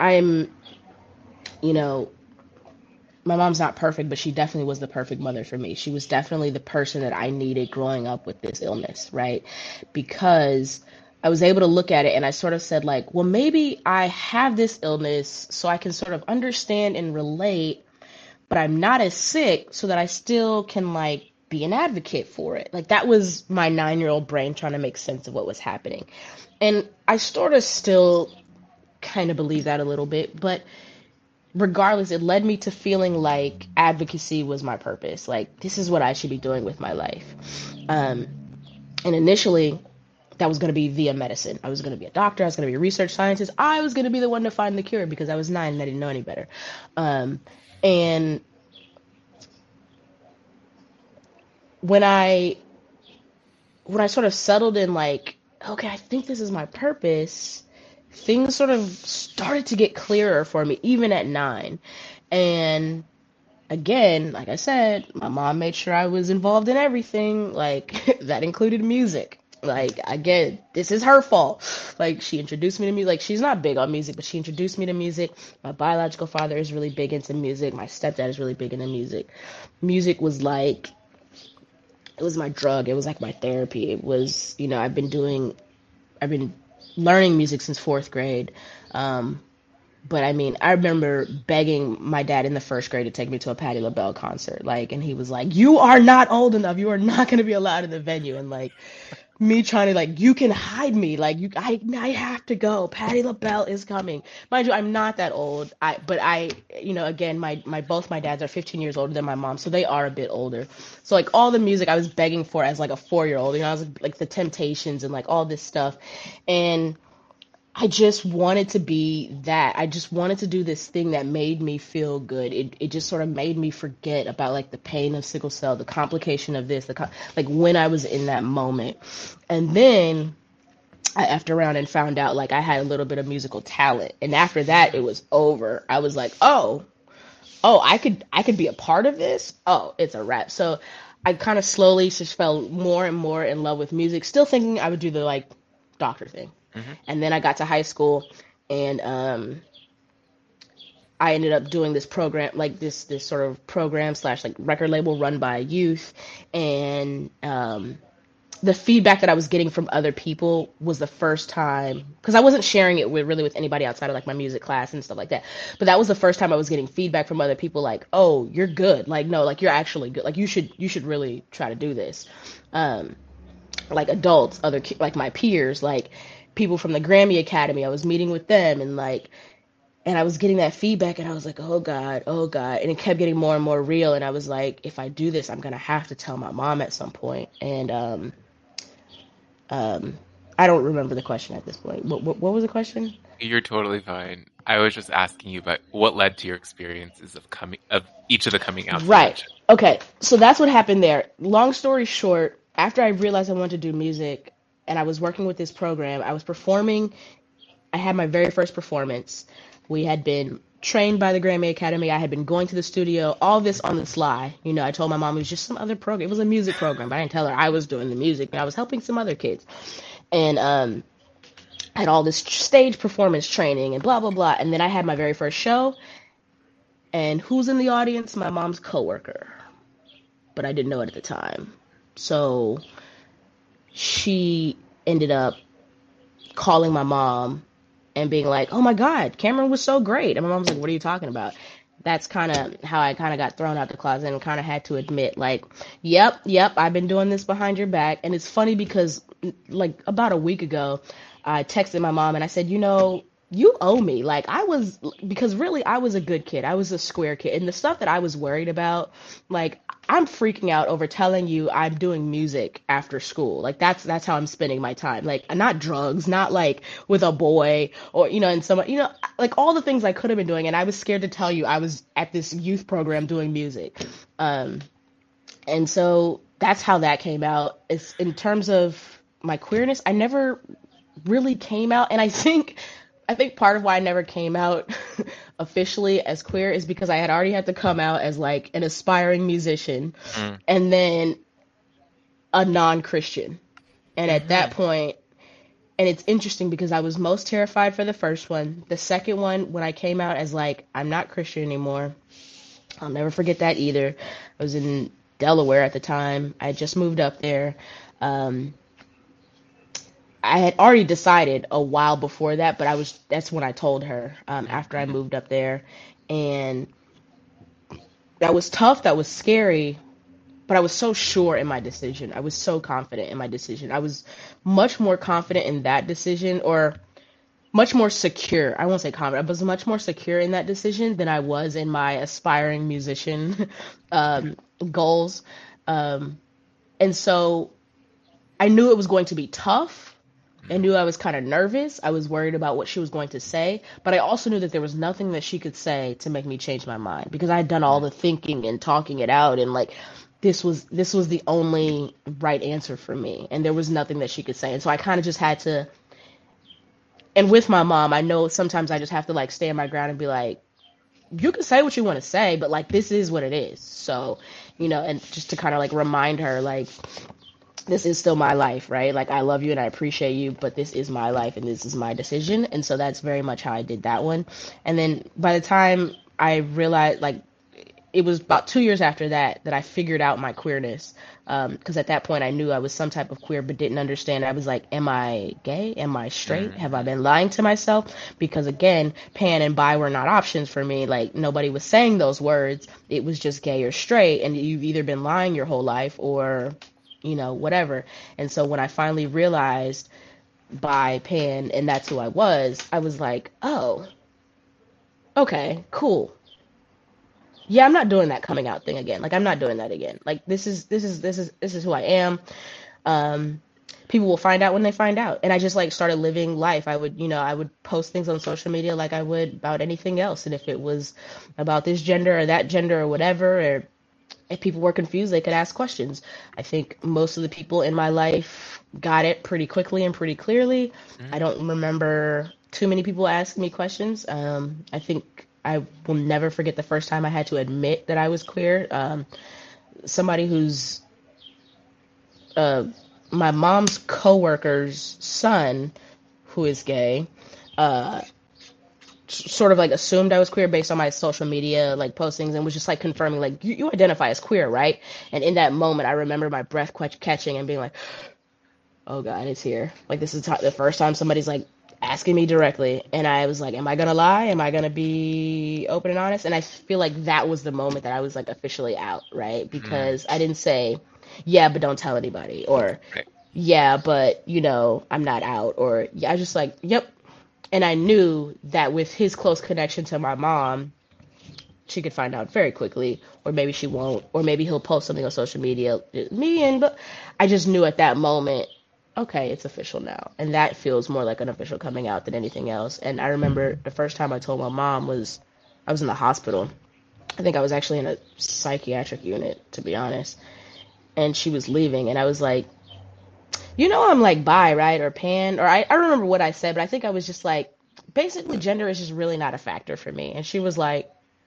B: you know, my mom's not perfect, but she definitely was the perfect mother for me. She was definitely the person that I needed growing up with this illness, right? Because I was able to look at it and I sort of said, like, well, maybe I have this illness so I can sort of understand and relate, but I'm not as sick so that I still can, like, be an advocate for it. Like, that was my 9-year-old brain trying to make sense of what was happening. And I sort of still kind of believe that a little bit, but regardless, it led me to feeling like advocacy was my purpose. Like, this is what I should be doing with my life. Um, and initially, that was going to be via medicine. I was going to be a doctor. I was going to be a research scientist. I was going to be the one to find the cure because I was 9 and I didn't know any better. Um, and when I sort of settled in, like, okay, I think this is my purpose, things sort of started to get clearer for me, even at 9. And again, like I said, my mom made sure I was involved in everything. Like that included music. Like again, this is her fault. Like she introduced me to music. Like she's not big on music, but she introduced me to music. My biological father is really big into music. My stepdad is really big into music. Music was like it was my drug. It was like my therapy. It was, I've been learning music since fourth grade. Um, but I mean, I remember begging my dad in the first grade to take me to a Patti LaBelle concert. Like, and he was like, "You are not old enough. You are not going to be allowed in the venue." And like, me trying to like, you can hide me. Like, I have to go. Patti LaBelle is coming. Mind you, I'm not that old. But again, both my dads are 15 years older than my mom, so they are a bit older. So like, all the music I was begging for as like a 4-year-old, I was like the Temptations and like all this stuff, and I just wanted to be that. I just wanted to do this thing that made me feel good. It just sort of made me forget about like the pain of sickle cell, the complication of this, like when I was in that moment. And then I effed around and found out like I had a little bit of musical talent. And after that, it was over. I was like, oh, I could be a part of this. Oh, it's a wrap. So I kind of slowly just fell more and more in love with music, still thinking I would do the like doctor thing.
A: Hmm.
B: And then I got to high school and I ended up doing this program, like this sort of program slash like record label run by youth, and the feedback that I was getting from other people was the first time, because I wasn't sharing it with anybody outside of like my music class and stuff like that. But that was the first time I was getting feedback from other people like, "Oh, you're good. Like, no, like you're actually good. Like you should really try to do this." Um, like adults, like my peers, like people from the Grammy Academy. I was meeting with them and I was getting that feedback and I was like, "Oh God, oh God." And it kept getting more and more real and I was like, if I do this, I'm going to have to tell my mom at some point. And um I don't remember the question at this point. What was the question?
A: You're totally fine. I was just asking you about what led to your experiences of each of the coming outs you
B: Right.
A: mentioned.
B: Okay. So that's what happened there. Long story short, after I realized I wanted to do music and I was working with this program, I was performing. I had my very first performance. We had been trained by the Grammy Academy. I had been going to the studio, all this on the sly. You know, I told my mom it was just some other program. It was a music program, but I didn't tell her I was doing the music. I was helping some other kids. And I had all this stage performance training and blah, blah, blah. And then I had my very first show. And who's in the audience? My mom's coworker. But I didn't know it at the time. So she ended up calling my mom and being like, "Oh my God, Cameron was so great." And my mom's like, "What are you talking about?" That's kind of how I kind of got thrown out the closet and kind of had to admit, like, yep, I've been doing this behind your back. And it's funny because, like, about a week ago, I texted my mom and I said, you owe me. Like, because really, I was a good kid. I was a square kid. And the stuff that I was worried about, like, I'm freaking out over telling you I'm doing music after school. Like, that's how I'm spending my time. Like, not drugs, not like with a boy or, and someone, like all the things I could have been doing. And I was scared to tell you I was at this youth program doing music. Um, and so that's how that came out. It's in terms of my queerness, I never really came out. And I think part of why I never came out officially as queer is because I had already had to come out as like an aspiring musician
A: Mm.
B: and then a non-Christian. And at that
A: Mm-hmm.
B: point, and it's interesting because I was most terrified for the first one. The second one, when I came out as like, I'm not Christian anymore, I'll never forget that either. I was in Delaware at the time. I just moved up there. Um, I had already decided a while before that, but that's when I told her, after I
A: Mm-hmm.
B: moved up there. And that was tough, that was scary, but I was so sure in my decision. I was so confident in my decision. I was much more confident in that decision, or much more secure. I won't say confident, I was much more secure in that decision than I was in my aspiring musician goals. Um, and so I knew it was going to be tough. I knew I was kind of nervous. I was worried about what she was going to say, but I also knew that there was nothing that she could say to make me change my mind because I had done all the thinking and talking it out and like this was the only right answer for me and there was nothing that she could say. And so I kind of just had to, and with my mom, I know sometimes I just have to like stand my ground and be like, you can say what you want to say, but like this is what it is. So, and just to kind of like remind her like this is still my life, right? Like I love you and I appreciate you, but this is my life and this is my decision. And so that's very much how I did that one. And then by the time I realized, like, it was about 2 years after that I figured out my queerness. Because at that point I knew I was some type of queer, but didn't understand. I was like, am I gay? Am I straight? Have I
A: Mm-hmm.
B: been lying to myself? Because again, pan and bi were not options for me. Like nobody was saying those words. It was just gay or straight. And you've either been lying your whole life or whatever. And so when I finally realized by Pan and that's who I was like, oh, okay, cool. Yeah, I'm not doing that coming out thing again. Like I'm not doing that again. Like this is who I am. Um, People will find out when they find out. And I just like started living life. I would post things on social media like I would about anything else. And if it was about this gender or that gender or whatever, or if people were confused, they could ask questions. I think most of the people in my life got it pretty quickly and pretty clearly. I don't remember too many people asking me questions. I think I will never forget the first time I had to admit that I was queer. Somebody who's uh, my mom's coworker's son, who is gay, uh, sort of like assumed I was queer based on my social media like postings and was just like confirming like you identify as queer, right? And in that moment I remember my breath catching and being like oh God, it's here. Like this is the first time somebody's like asking me directly, and I was like, am I gonna lie? Am I gonna be open and honest? And I feel like that was the moment that I was like officially out, right?
A: Mm,
B: Because I didn't say, yeah, but don't tell anybody, or
A: right.
B: yeah, but I'm not out, or yeah, I was just like, yep. And I knew that with his close connection to my mom, she could find out very quickly, or maybe she won't, or maybe he'll post something on social media. Me and but I just knew at that moment, okay, it's official now, and that feels more like an official coming out than anything else. And I remember the first time I told my mom was I was in the hospital. I think I was actually in a psychiatric unit, to be honest, and she was leaving, and I was like, I'm like bi, right, or pan, or I don't remember what I said, but I think I was just like, basically, gender is just really not a factor for me. And she was like,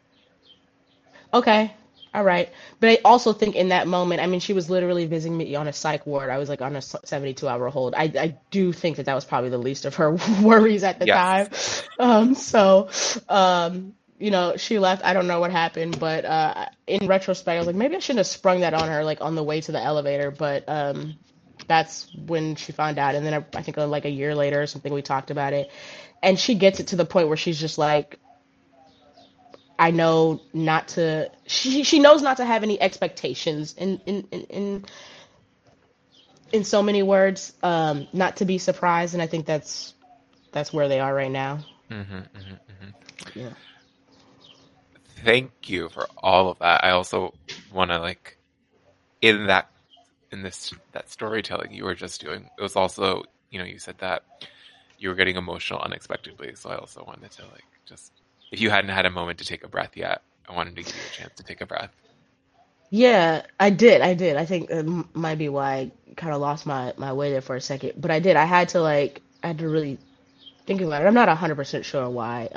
B: okay. All right. But I also think in that moment, I mean, she was literally visiting me on a psych ward. I was like on a 72-hour hold. I do think that that was probably the least of her worries at the
A: Yes.
B: time. So, she left. I don't know what happened, but in retrospect, I was like, maybe I shouldn't have sprung that on her, like on the way to the elevator. But that's when she found out. And then I think like a year later or something, we talked about it. And she gets it to the point where she's just like, I know not to. She knows not to have any expectations in so many words. Not to be surprised, and I think that's where they are right now.
A: Hmm.
B: Yeah.
A: Thank you for all of that. I also want to like in that in this that storytelling you were just doing. It was also you said that you were getting emotional unexpectedly. So I also wanted to like just if you hadn't had a moment to take a breath yet, I wanted to give you a chance to take a breath.
B: Yeah, I did. I did. I think it might be why I kind of lost my way there for a second. But I did. I had to really think about it. I'm not 100% sure why.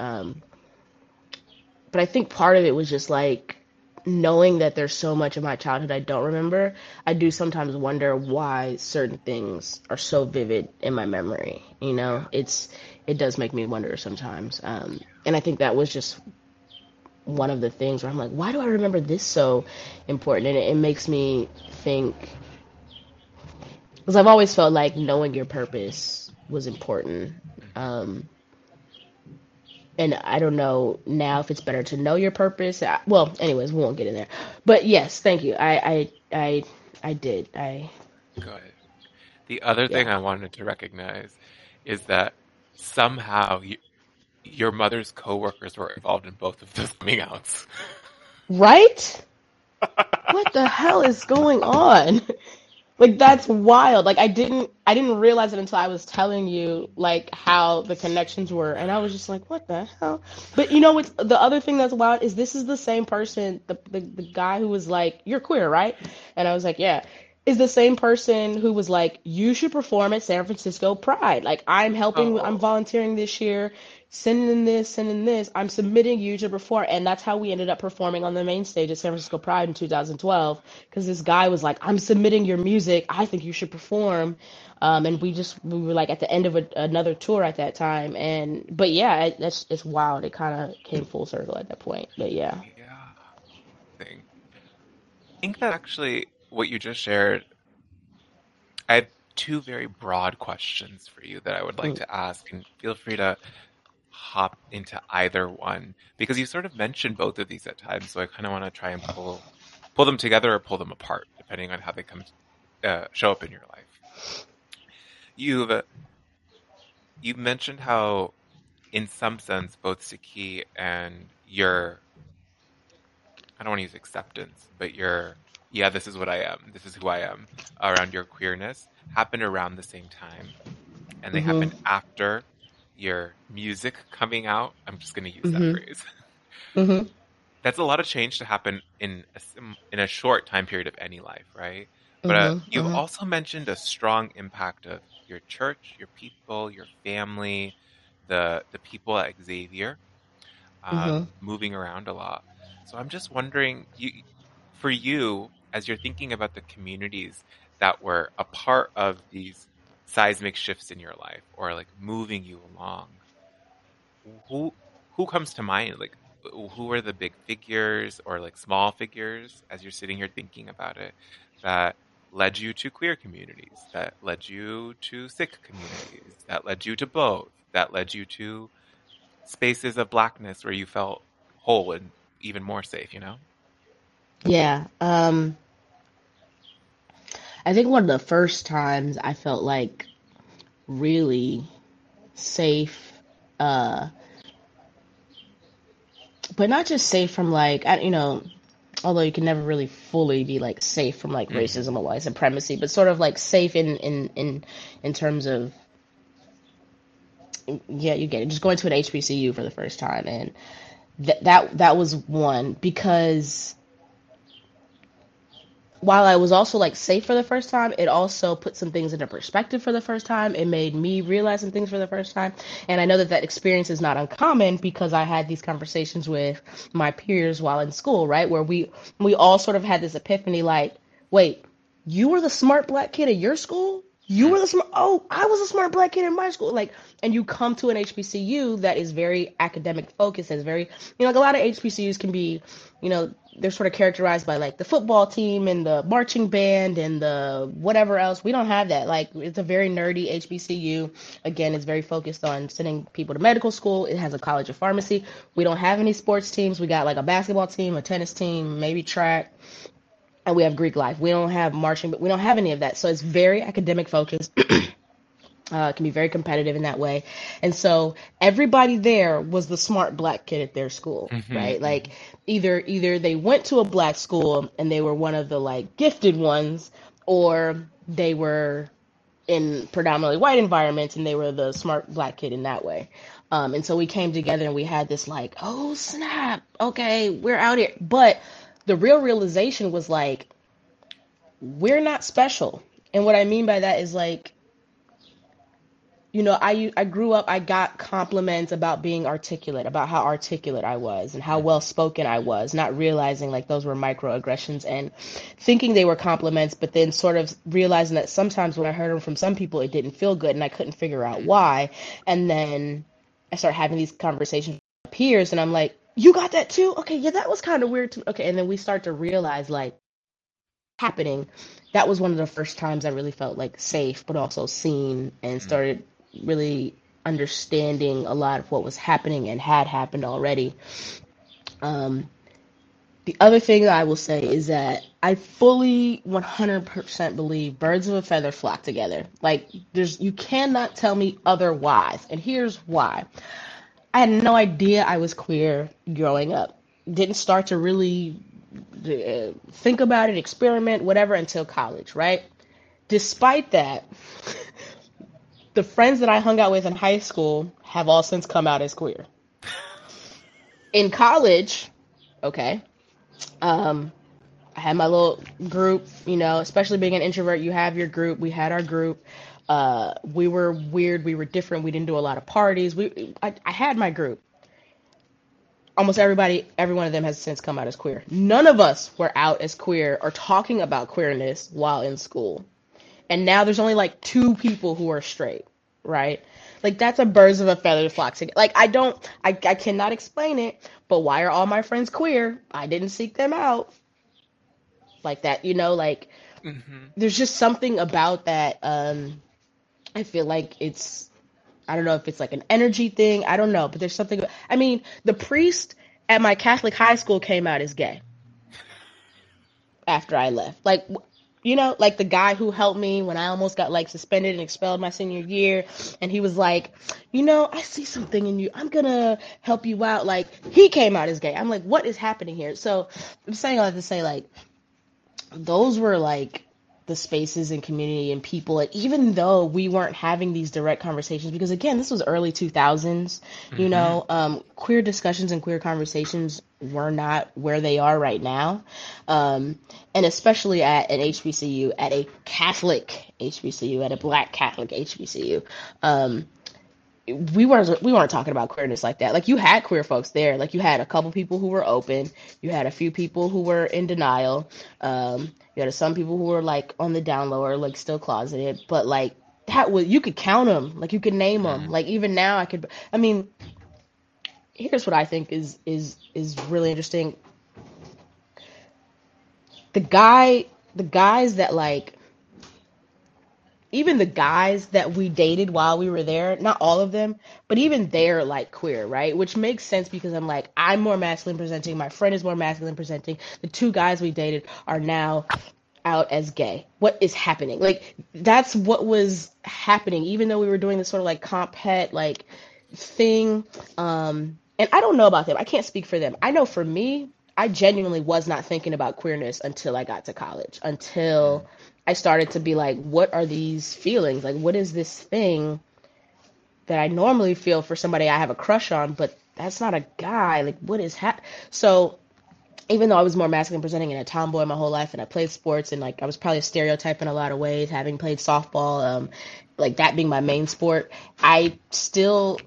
B: But I think part of it was just like knowing that there's so much of my childhood I don't remember. I do sometimes wonder why certain things are so vivid in my memory.
A: Yeah.
B: It does make me wonder sometimes. And I think that was just one of the things where I'm like, why do I remember this so important? And it makes me think because I've always felt like knowing your purpose was important.
A: Hmm.
B: Um, and I don't know now if it's better to know your purpose. Well, anyways, we won't get in there. But yes, thank you. I did.
A: Good. The other
B: Yeah.
A: thing I wanted to recognize is that somehow your mother's coworkers were involved in both of those coming outs.
B: Right? What the hell is going on? Like that's wild. Like I didn't realize it until I was telling you like how the connections were, and I was just like, what the hell? But what's the other thing that's wild is this is the same person, the guy who was like, you're queer, right? And I was like, yeah. Is the same person who was like, you should perform at San Francisco Pride. Like I'm
A: Oh,
B: volunteering this year, sending this. I'm submitting you to perform, and that's how we ended up performing on the main stage at San Francisco Pride in 2012 because this guy was like, I'm submitting your music. I think you should perform. And we were like at the end of another tour at that time. But yeah, it's wild. It kind of came full circle at that point. But yeah.
A: yeah. Thing. I think that actually what you just shared, I have two very broad questions for you that I would like
B: Mm,
A: to ask, and feel free to hop into either one because you sort of mentioned both of these at times, so I kind of want to try and pull them together or pull them apart depending on how they come show up in your life. You've you've mentioned how, in some sense, both Saki and your I don't want to use acceptance, but your yeah, this is what I am, this is who I am around your queerness happened around the same time, and they
B: mhm.
A: happened after your music coming out. I'm just going to use that
B: Mhm.
A: phrase.
B: Mhm.
A: That's a lot of change to happen in in a short time period of any life, right? But
B: Mhm.
A: you've
B: Mhm.
A: also mentioned a strong impact of your church, your people, your family, the people at Xavier,
B: Mhm.
A: moving around a lot. So I'm just wondering, for you, as you're thinking about the communities that were a part of these seismic shifts in your life, or like moving you along, who who comes to mind? Like, who are the big figures or like small figures as you're sitting here thinking about it that led you to queer communities, that led you to Sikh communities, that led you to both, that led you to spaces of blackness where you felt whole and even more safe, you know?
B: Yeah. I think one of the first times I felt like really safe, uh, but not just safe from like, although you can never really fully be like safe from like
A: Mm-hmm.
B: racism or white supremacy, but sort of like safe in terms of, yeah, you get it. Just going to an HBCU for the first time, and that was one because while I was also like safe for the first time, it also put some things into perspective for the first time. It made me realize some things for the first time. And I know that that experience is not uncommon because I had these conversations with my peers while in school, right? Where we all sort of had this epiphany like, wait, you were the smart black kid at your school? You were the smart, oh, I was a smart black kid in my school. Like, and you come to an HBCU that is very academic focused, is very, like a lot of HBCUs can be, they're sort of characterized by like the football team and the marching band and the whatever else. We don't have that. Like, it's a very nerdy HBCU. Again, it's very focused on sending people to medical school. It has a college of pharmacy. We don't have any sports teams. We got like a basketball team, a tennis team, maybe track, and we have Greek life. We don't have marching, but we don't have any of that. So it's very academic focused. It can be very competitive in that way. And so everybody there was the smart black kid at their school, right?
A: Mm-hmm.
B: Like either they went to a black school and they were one of the like gifted ones, or they were in predominantly white environments and they were the smart black kid in that way. And so we came together and we had this like, oh snap, okay, we're out here. But the real realization was like, we're not special. And what I mean by that is like, I grew up, I got compliments about being articulate, about how articulate I was and how well spoken I was, not realizing like those were microaggressions and thinking they were compliments, but then sort of realizing that sometimes when I heard them from some people, it didn't feel good and I couldn't figure out why. And then I started having these conversations with my peers and I'm like, you got that too? Okay, yeah, that was kind of weird too. Okay, and then we start to realize like happening. That was one of the first times I really felt like safe, but also seen and started really understanding a lot of what was happening and had happened already. Um, the other thing that I will say is that I fully 100% believe birds of a feather flock together. Like you cannot tell me otherwise. And here's why. I had no idea I was queer growing up. Didn't start to really think about it, experiment, whatever, until college, right? Despite that, the friends that I hung out with in high school have all since come out as queer. In college, okay, um, I had my little group, especially being an introvert, you have your group. We had our group. We were weird. We were different. We didn't do a lot of parties. I had my group. Almost every one of them has since come out as queer. None of us were out as queer or talking about queerness while in school. And now there's only like two people who are straight, right? Like that's a birds of a feather flock together. Like I cannot explain it, but why are all my friends queer? I didn't seek them out like that, like
A: Mm-hmm.
B: there's just something about that. I feel like I don't know if it's like an energy thing. I don't know, but there's something. I mean, the priest at my Catholic high school came out as gay after I left. Like, like the guy who helped me when I almost got like suspended and expelled my senior year, and he was like, I see something in you. I'm gonna help you out. Like, he came out as gay. I'm like, what is happening here? So I'm saying all that to say, like, those were like the spaces and community and people, and even though we weren't having these direct conversations, because again, this was early 2000s,
A: Mm-hmm.
B: queer discussions and queer conversations were not where they are right now, and especially at an HBCU, at a Catholic HBCU, at a Black Catholic HBCU, we weren't talking about queerness like that. Like, you had queer folks there. Like, you had a couple people who were open. You had a few people who were in denial. You had some people who were like on the down low or like still closeted. But like that was, you could count them. Like, you could name them. Like, even now I could. I mean, here's what I think is really interesting. The guys that like even the guys that we dated while we were there, not all of them, but even they're like queer, right? Which makes sense because I'm like, I'm more masculine presenting, my friend is more masculine presenting. The two guys we dated are now out as gay. What is happening? Like, that's what was happening, even though we were doing this sort of like comp het like thing. And I don't know about them. I can't speak for them. I know for me, I genuinely was not thinking about queerness until I got to college, until I started to be like, what are these feelings? Like, what is this thing that I normally feel for somebody I have a crush on, but that's not a guy? Like, what is So, even though I was more masculine presenting and a tomboy my whole life, and I played sports, and like I was probably a stereotype in a lot of ways, having played softball, like that being my main sport, I still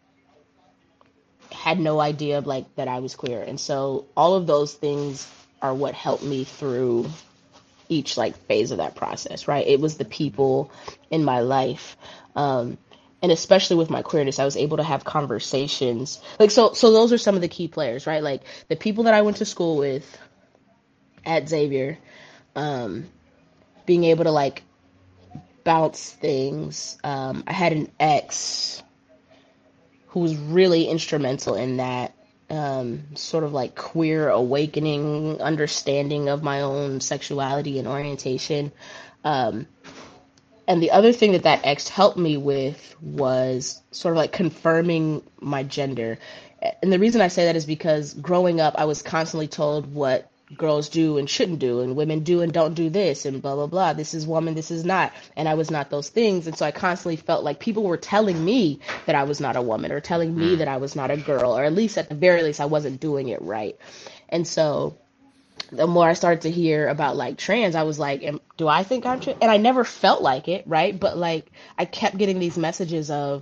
B: had no idea like that I was queer. And so all of those things are what helped me through each like phase of that process, right? It was the people in my life. And especially with my queerness, I was able to have conversations. Like, so those are some of the key players, right? Like the people that I went to school with at Xavier, being able to like bounce things. I had an ex who was really instrumental in that, sort of like queer awakening, understanding of my own sexuality and orientation. And the other thing that ex helped me with was sort of like confirming my gender. And the reason I say that is because growing up, I was constantly told what girls do and shouldn't do, and women do and don't do this, and blah, blah, blah. This is woman, this is not. And I was not those things. And so I constantly felt like people were telling me that I was not a woman, or telling me that I was not a girl, or at least at the very least, I wasn't doing it right. And so the more I started to hear about like trans, I was like, do I think I'm trans? And I never felt like it, right? But like, I kept getting these messages of,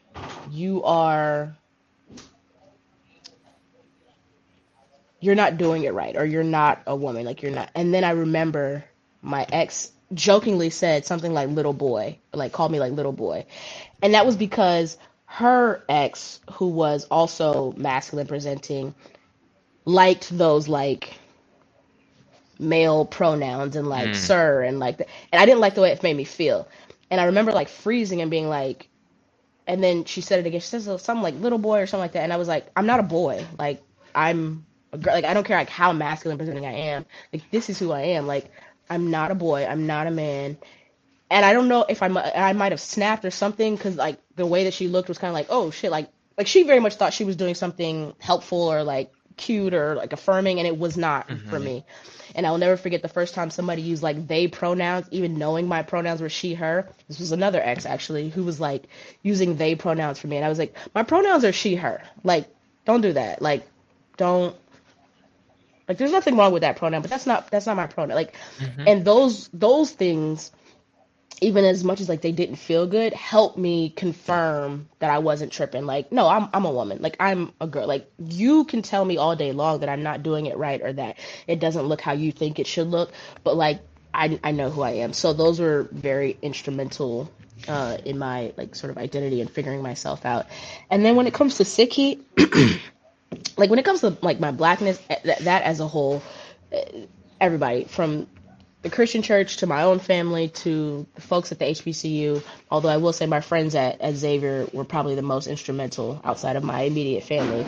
B: you're not doing it right, or you're not a woman, like you're not. And then I remember my ex jokingly said something like little boy, like called me like little boy. And that was because her ex, who was also masculine presenting, liked those like male pronouns and like sir and like and I didn't like the way it made me feel. And I remember like freezing and being like, and then she said it again. She says something like little boy or something like that. And I was like, I'm not a boy. Like, I'm a girl. Like, I don't care like how masculine presenting I am. Like, this is who I am. Like, I'm not a boy. I'm not a man. And I don't know if I might have snapped or something, because like the way that she looked was kind of like, oh shit, like she very much thought she was doing something helpful or like cute or like affirming, and it was not for me. And I'll never forget the first time somebody used like they pronouns, even knowing my pronouns were she, her. This was another ex actually who was like using they pronouns for me, and I was like, my pronouns are she, her. Like, don't do that. Like, don't. Like, there's nothing wrong with that pronoun, but that's not my pronoun. Like, and those things, even as much as like they didn't feel good, helped me confirm that I wasn't tripping. Like, no, I'm a woman. Like, I'm a girl. Like, you can tell me all day long that I'm not doing it right, or that it doesn't look how you think it should look, but like I know who I am. So those were very instrumental in my like sort of identity and figuring myself out. And then when it comes to Sikhi, like when it comes to like my blackness, that as a whole, everybody from the Christian church to my own family to the folks at the HBCU, although I will say my friends at Xavier were probably the most instrumental outside of my immediate family,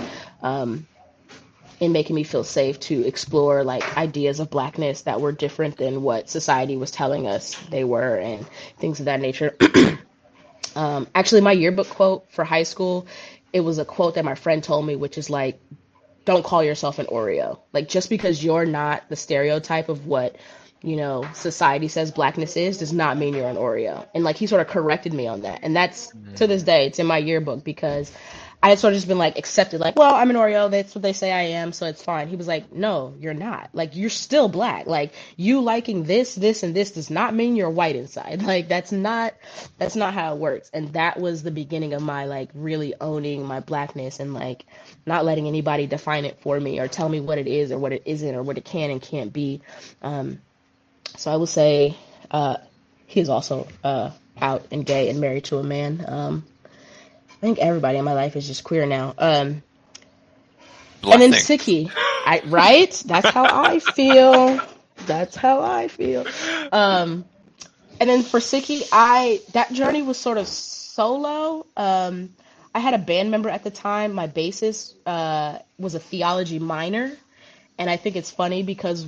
B: in making me feel safe to explore like ideas of blackness that were different than what society was telling us they were, and things of that nature. Actually, my yearbook quote for high school, it was a quote that my friend told me, which is like, don't call yourself an Oreo. Like, just because you're not the stereotype of what, society says blackness is, does not mean you're an Oreo. And like, he sort of corrected me on that. And that's, to this day, it's in my yearbook, because I had sort of just been like accepted, like, well, I'm an Oreo, that's what they say I am, so it's fine. He was like, no, you're not. Like, you're still black. Like, you liking this, and this does not mean you're white inside. Like, that's not how it works. And that was the beginning of my like really owning my blackness, and like not letting anybody define it for me or tell me what it is or what it isn't or what it can and can't be. So I will say, he is also out and gay and married to a man. I think everybody in my life is just queer now. And then Sikhi, right? That's how I feel. That's how I feel. And And then for Sikhi, that journey was sort of solo. I had a band member at the time. My bassist was a theology minor, and I think it's funny because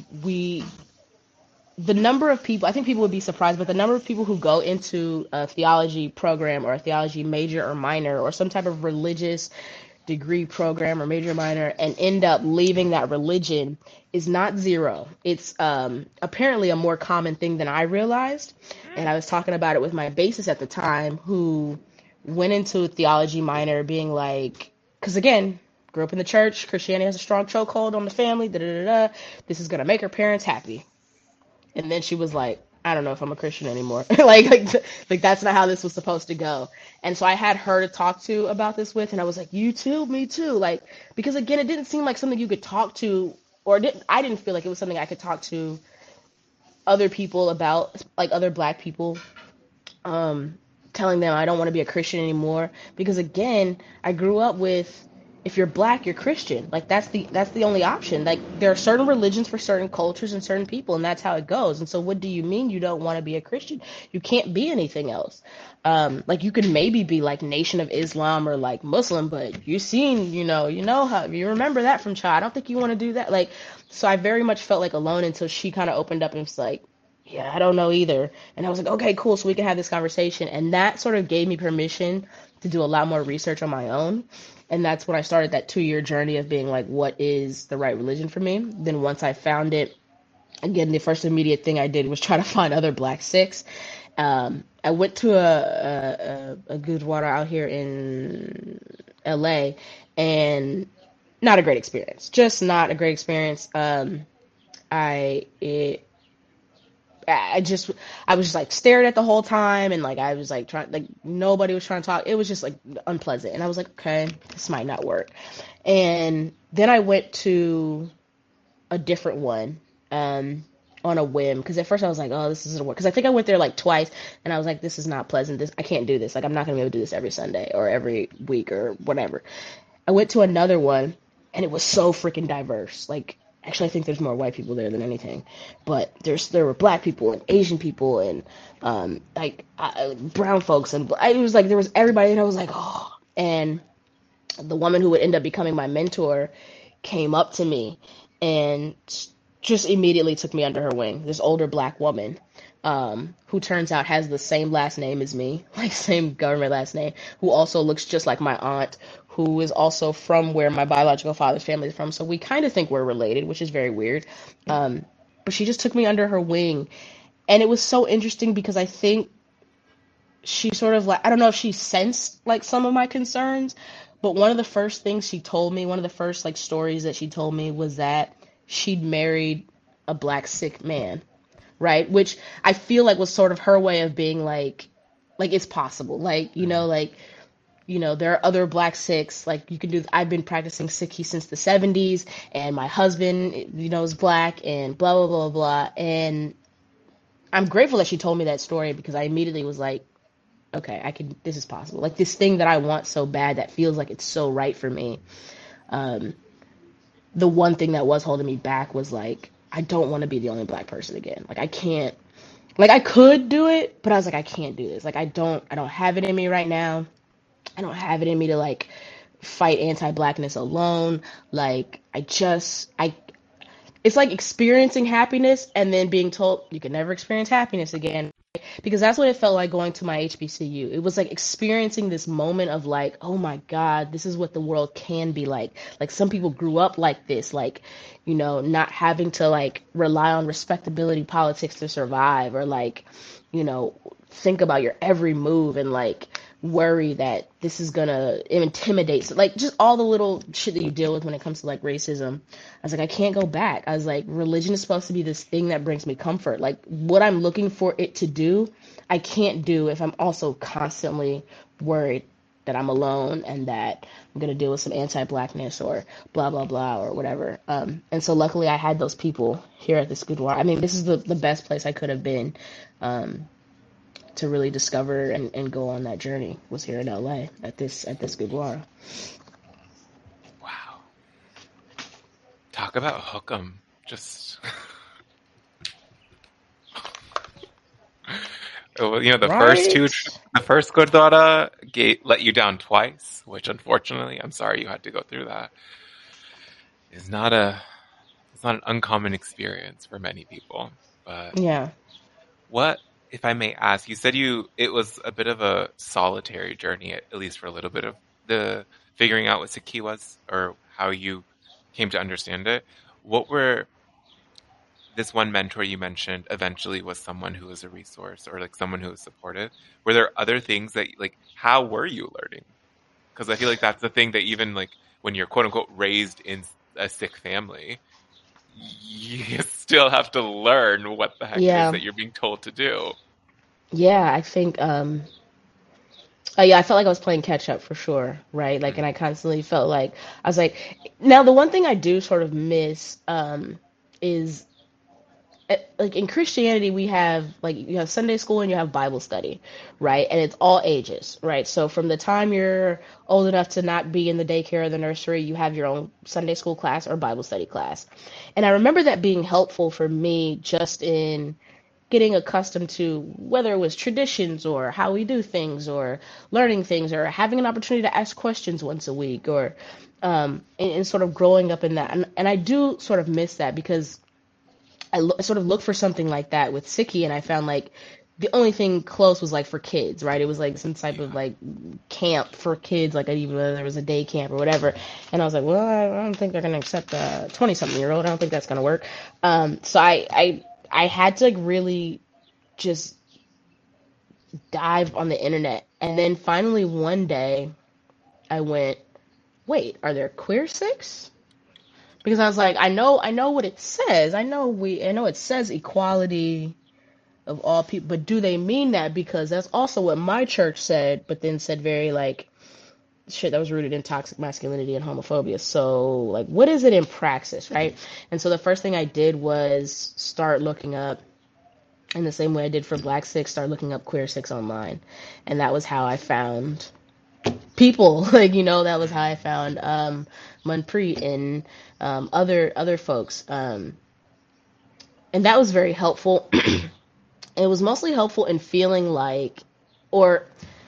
B: the number of people, I think people would be surprised, but the number of people who go into a theology program or a theology major or minor or some type of religious degree program or major or minor and end up leaving that religion is not zero. It's apparently a more common thing than I realized. And I was talking about it with my bassist at the time who went into a theology minor being like, because again, grew up in the church, Christianity has a strong chokehold on the family, da da da da. This is going to make her parents happy. And then she was like, I don't know if I'm a Christian anymore. like that's not how this was supposed to go. And so I had her to talk to about this with, and I was like, you too, me too. Like, because again, it didn't seem like something you could talk to, I didn't feel like it was something I could talk to other people about, like other Black people, telling them I don't want to be a Christian anymore. Because again, I grew up with, if you're Black, you're Christian. Like that's the only option. Like there are certain religions for certain cultures and certain people, and that's how it goes. And so, what do you mean you don't want to be a Christian? You can't be anything else. Like you could maybe be like Nation of Islam or like Muslim, but you've seen, you know how you remember that from child. I don't think you want to do that. Like, so I very much felt like alone until she kind of opened up and was like, yeah, I don't know either. And I was like, okay, cool. So we can have this conversation. And that sort of gave me permission to do a lot more research on my own. And that's when I started that 2-year journey of being like, what is the right religion for me? Then once I found it, again, the first immediate thing I did was try to find other Black Sikhs. I went to a Gurdwara out here in LA, and not a great experience. Just not a great experience. I it I just I was just like stared at the whole time, and like I was like trying, like nobody was trying to talk. It was just like unpleasant, and I was like, okay, this might not work. And then I went to a different one on a whim, because at first I was like, oh, this isn't work, because I think I went there like twice, and I was like, this is not pleasant. This, I can't do this. Like I'm not gonna be able to do this every Sunday or every week or whatever. I went to another one, and it was so freaking diverse. Like, actually, I think there's more white people there than anything, but there were Black people and Asian people and brown folks, and it was like there was everybody, and I was like, oh. And the woman who would end up becoming my mentor came up to me and just immediately took me under her wing. This older Black woman, who turns out has the same last name as me, like same government last name, who also looks just like my aunt, who is also from where my biological father's family is from. So we kind of think we're related, which is very weird. But she just took me under her wing. And it was so interesting because I think she sort of like, I don't know if she sensed like some of my concerns, but one of the first things she told me, one of the first like stories that she told me was that she'd married a Black Sikh man, right? Which I feel like was sort of her way of being like it's possible. Like, there are other Black Sikhs, like you can do, I've been practicing Sikhi since the 70s, and my husband, is Black, and blah, blah, blah, blah. And I'm grateful that she told me that story, because I immediately was like, okay, this is possible. Like this thing that I want so bad that feels like it's so right for me. The one thing that was holding me back was like, I don't want to be the only Black person again. Like I can't, like I could do it, but I was like, I can't do this. Like I don't have it in me right now. I don't have it in me to like fight anti-Blackness alone. Like it's like experiencing happiness and then being told you can never experience happiness again. Because that's what it felt like going to my HBCU. It was like experiencing this moment of like, oh my God, this is what the world can be like. Like some people grew up like this, like, not having to like rely on respectability politics to survive, or like, think about your every move and like worry that this is gonna intimidate. So, like just all the little shit that you deal with when it comes to like racism. I was like, I can't go back. I was like, religion is supposed to be this thing that brings me comfort. Like what I'm looking for it to do, I can't do if I'm also constantly worried that I'm alone and that I'm gonna deal with some anti-Blackness or blah blah blah or whatever. And so luckily I had those people here at this Gurdwara. I mean, this is the best place I could have been. To really discover and go on that journey was here in LA at this Gurdwara.
A: Wow. Talk about hook 'em. Just Well,
B: Right?
A: the first Gurdwara let you down twice, which unfortunately, I'm sorry you had to go through that. Is not a it's not an uncommon experience for many people. But
B: Yeah.
A: what, if I may ask, you said it was a bit of a solitary journey, at least for a little bit of the figuring out what Sikhi was or how you came to understand it. What were this one mentor you mentioned eventually was someone who was a resource or like someone who was supportive. Were there other things that like how were you learning? Because I feel like that's the thing that even like when you're quote unquote raised in a Sikh family, you still have to learn what the heck it is
B: Yeah.
A: that you're being told to do.
B: Yeah, I think yeah, I felt like I was playing catch up for sure, right? Like, and I
A: Mm-hmm.
B: constantly felt like I was like, now the one thing I do sort of miss is like in Christianity we have like you have Sunday school and you have Bible study, right? And it's all ages, right? So from the time you're old enough to not be in the daycare or the nursery, you have your own Sunday school class or Bible study class. And I remember that being helpful for me just in getting accustomed to whether it was traditions or how we do things or learning things or having an opportunity to ask questions once a week or and sort of growing up in that. And I do sort of miss that because I sort of looked for something like that with Siki, and I found like the only thing close was like for kids, right? It was like some type of
A: Yeah.
B: like camp for kids, like even whether there was a day camp or whatever. And I was like, well, I don't think they're gonna accept a 20-something-year-old. I don't think that's gonna work. So I had to like really just dive on the internet, and then finally one day I went, wait, are there queer Sikhs? Because I was like, I know what it says. I know it says equality of all people, but do they mean that? Because that's also what my church said, but then said very like shit that was rooted in toxic masculinity and homophobia. So like, what is it in praxis, right? And so the first thing I did was start looking up, in the same way I did for Black Six, start looking up queer Six online, and that was how I found people. Like that was how I found Manpreet and other folks, and that was very helpful. It was mostly helpful in feeling like, or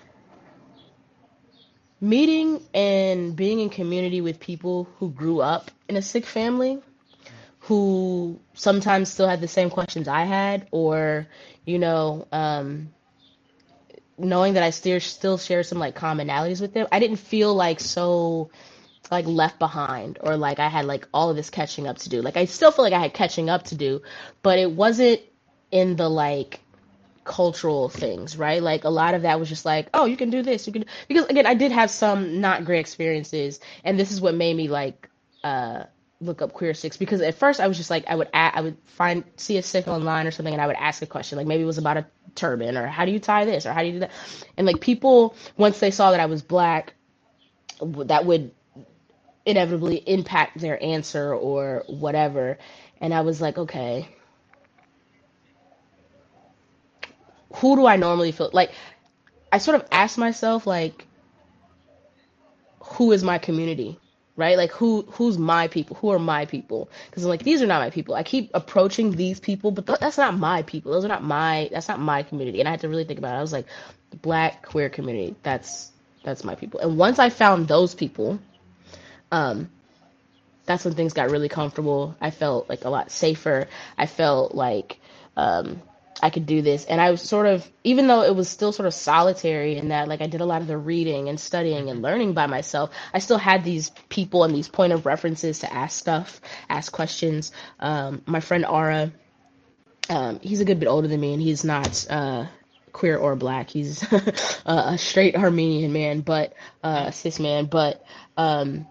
B: meeting and being in community with people who grew up in a Sikh family, who sometimes still had the same questions I had, or, you know, knowing that I still share some like commonalities with them. I didn't feel like so like left behind or like I had like all of this catching up to do. Like I still feel like I had catching up to do, but it wasn't in the like cultural things, right? Like a lot of that was just like, oh, you can do this, you can, because again, I did have some not great experiences, and this is what made me like uh look up queer Sikhs, because at first I was just like I would find see a Sikh online or something, and I would ask a question like maybe it was about a turban or how do you tie this or how do you do that, and like people once they saw that I was black, that would inevitably impact their answer or whatever, and I was like, okay, who do I normally feel like? I sort of asked myself like, who is my community, right? Like who's my people? Who are my people? Because I'm like, these are not my people. I keep approaching these people, but that's not my people. Those are not my. That's not my community. And I had to really think about it. I was like, the Black queer community. That's my people. And once I found those people, um, that's when things got really comfortable. I felt like a lot safer. I felt like um, I could do this. And I was sort of, even though it was still sort of solitary in that, like I did a lot of the reading and studying and
A: Mm-hmm.
B: learning by myself, I still had these people and these point of references to ask stuff, ask questions. My friend Ara, he's a good bit older than me, and he's not queer or black. He's a straight Armenian man, but a cis man, but um,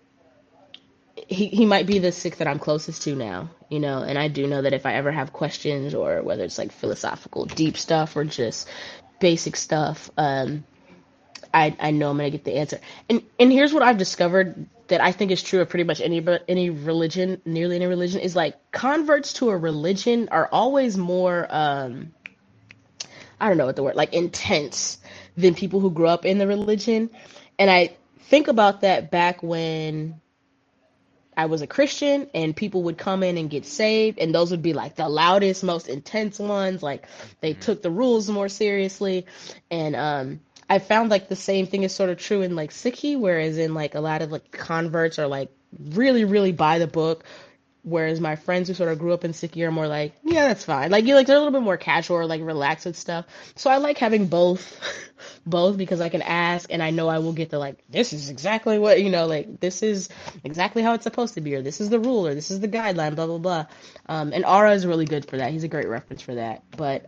B: he might be the Sikh that I'm closest to now, and I do know that if I ever have questions or whether it's like philosophical deep stuff or just basic stuff, I know I'm gonna get the answer. And here's what I've discovered that I think is true of pretty much any religion, nearly any religion, is like converts to a religion are always more I don't know what the word, like intense than people who grew up in the religion. And I think about that back when I was a Christian and people would come in and get saved, and those would be like the loudest, most intense ones. Like they
A: Mhm.
B: took the rules more seriously. And I found like the same thing is sort of true in like Sikhi, whereas in like a lot of like converts are like really, really by the book. Whereas my friends who sort of grew up in Sikhi are more like, yeah, that's fine. Like you like they're a little bit more casual or like relaxed with stuff. So I like having both, both because I can ask and I know I will get the like, this is exactly what like this is exactly how it's supposed to be, or this is the rule, or this is the guideline, blah blah blah. And Ara is really good for that. He's a great reference for that. But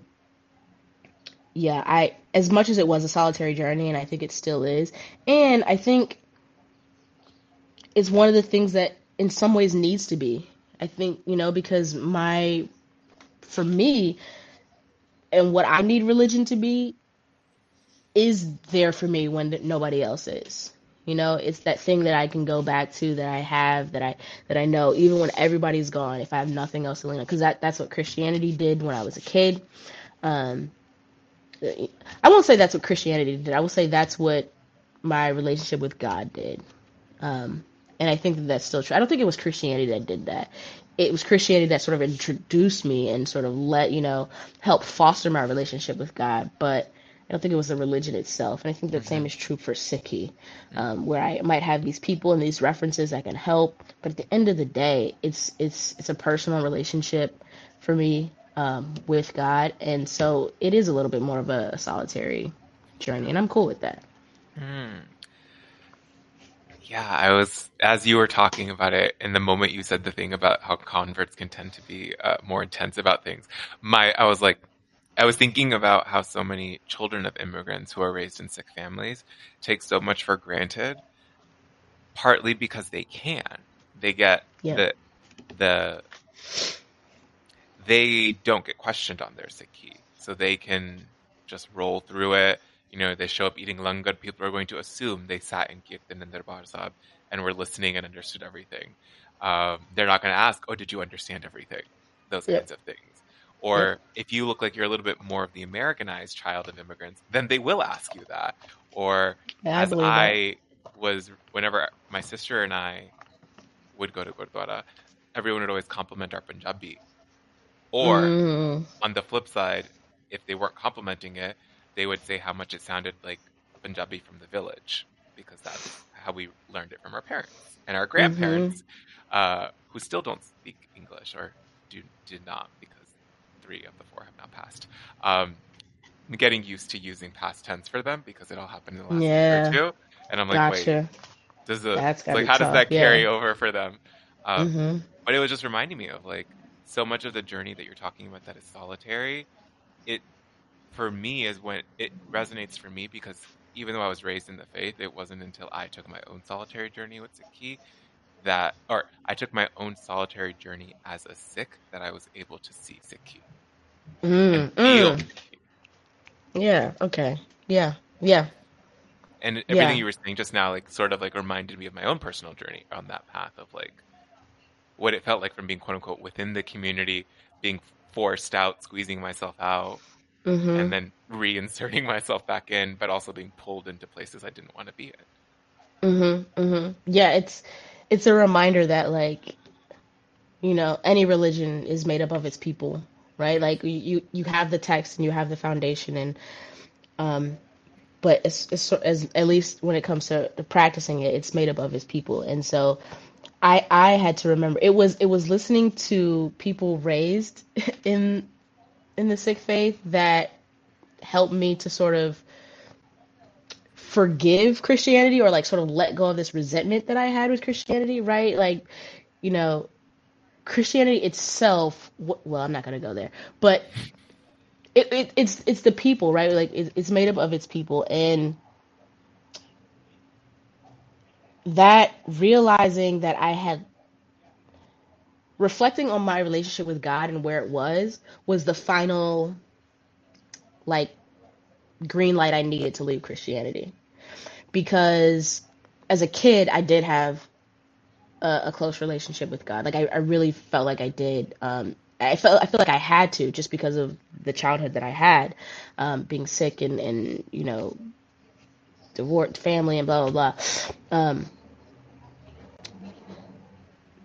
B: yeah, I as much as it was a solitary journey, and I think it still is, and I think it's one of the things that in some ways needs to be. I think, because for me, and what I need religion to be is there for me when nobody else is. It's that thing that I can go back to that I have that I know even when everybody's gone. If I have nothing else to lean on, because that's what Christianity did when I was a kid. Um, I won't say that's what Christianity did. I will say that's what my relationship with God did. Um, and I think that that's still true. I don't think it was Christianity that did that. It was Christianity that sort of introduced me and sort of help foster my relationship with God. But I don't think it was the religion itself. And I think the same
A: Mhm.
B: is true for Sikhi,
A: Mhm.
B: where I might have these people and these references that can help. But at the end of the day, it's a personal relationship for me with God. And so it is a little bit more of a solitary journey. And I'm cool with that.
A: Mm. Yeah, I was, as you were talking about it, and the moment you said the thing about how converts can tend to be more intense about things, I was like, I was thinking about how so many children of immigrants who are raised in Sikh families take so much for granted, partly because they can. They get
B: Yeah.
A: the they don't get questioned on their Sikhi, so they can just roll through it. They show up eating langar, people are going to assume they sat in Kirtan and Darbar Sahib and were listening and understood everything. They're not going to ask, "Oh, did you understand everything?" Those
B: Yep.
A: kinds of things.
B: Yep.
A: Or if you look like you're a little bit more of the Americanized child of immigrants, then they will ask you that. Or
B: Yeah, I
A: as
B: believe that.
A: whenever my sister and I would go to Gurdwara, everyone would always compliment our Punjabi. Or
B: Mm,
A: on the flip side, if they weren't complimenting it, they would say how much it sounded like Punjabi from the village, because that's how we learned it from our parents and our
B: mm-hmm.
A: grandparents, who still don't speak English or did not, because 3 of the 4 have now passed. I'm getting used to using past tense for them because it all happened in the last year or
B: Yeah,
A: two, and I'm like, wait,
B: gotcha. That's
A: it's
B: gotta
A: like,
B: be
A: how does
B: tough.
A: that
B: Yeah.
A: carry over for them? Um,
B: Mm-hmm.
A: but it was just reminding me of like so much of the journey that you're talking about that is solitary. It for me is when it resonates for me, because even though I was raised in the faith, it wasn't until I took my own solitary journey with Sikhi or I took my own solitary journey as a Sikh, that I was able to see Sikhi and
B: Mm,
A: feel
B: mm.
A: Sikhi.
B: Yeah. Okay. Yeah. Yeah.
A: And everything
B: Yeah.
A: you were saying just now, like, sort of like reminded me of my own personal journey on that path of like what it felt like from being quote unquote within the community, being forced out, squeezing myself out,
B: Mm-hmm.
A: and then reinserting myself back in, but also being pulled into places I didn't want to be in.
B: Mm-hmm. Mm-hmm. Yeah. It's a reminder that any religion is made up of its people, right? Like you have the text and you have the foundation, and um, but as at least when it comes to practicing it, it's made up of its people, and so I had to remember it was listening to people raised in in the Sikh faith that helped me to sort of forgive Christianity, or like sort of let go of this resentment that I had with Christianity, right? Like, you know, Christianity itself, well, I'm not going to go there, but it's the people, right? Like it's made up of its people, and that realizing that I had reflecting on my relationship with God and where it was the final like green light I needed to leave Christianity, because as a kid I did have a close relationship with God. Like I really felt like I did. I feel like I had to, just because of the childhood that I had, being sick and divorced family and blah blah blah.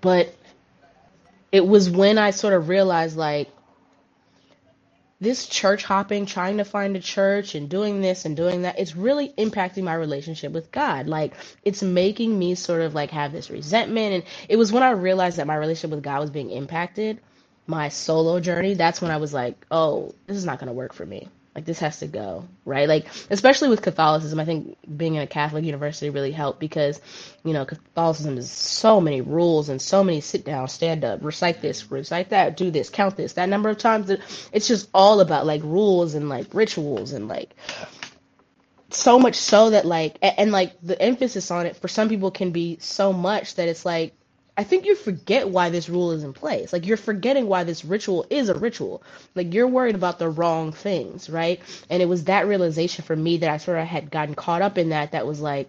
B: But it was when I sort of realized, like, this church hopping, trying to find a church and doing this and doing that, it's really impacting my relationship with God. Like, it's making me sort of like have this resentment. And it was when I realized that my relationship with God was being impacted, my solo journey, that's when I was like, oh, this is not going to work for me. Like, this has to go, right? Like, especially with Catholicism, I think being in a Catholic university really helped because, Catholicism is so many rules and so many sit down, stand up, recite this, recite that, do this, count this, that number of times. It's just all about like rules and like rituals and like so much so that like, and like the emphasis on it for some people can be so much that it's like, I think you forget why this rule is in place. Like, you're forgetting why this ritual is a ritual. Like, you're worried about the wrong things, right? And it was that realization for me that I sort of had gotten caught up in that was like,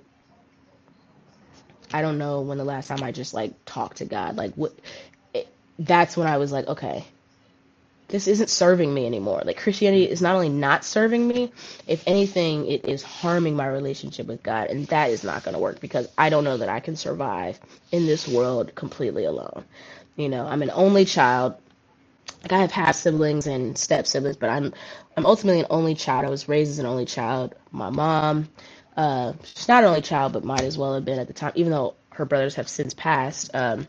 B: I don't know when the last time I just like talked to God. Like, that's when I was like, okay, this isn't serving me anymore. Like, Christianity is not only not serving me, if anything, it is harming my relationship with God, and that is not going to work because I don't know that I can survive in this world completely alone. I'm an only child. Like, I have half siblings and step siblings, but I'm ultimately an only child. I was raised as an only child. My mom, she's not an only child, but might as well have been at the time, even though her brothers have since passed.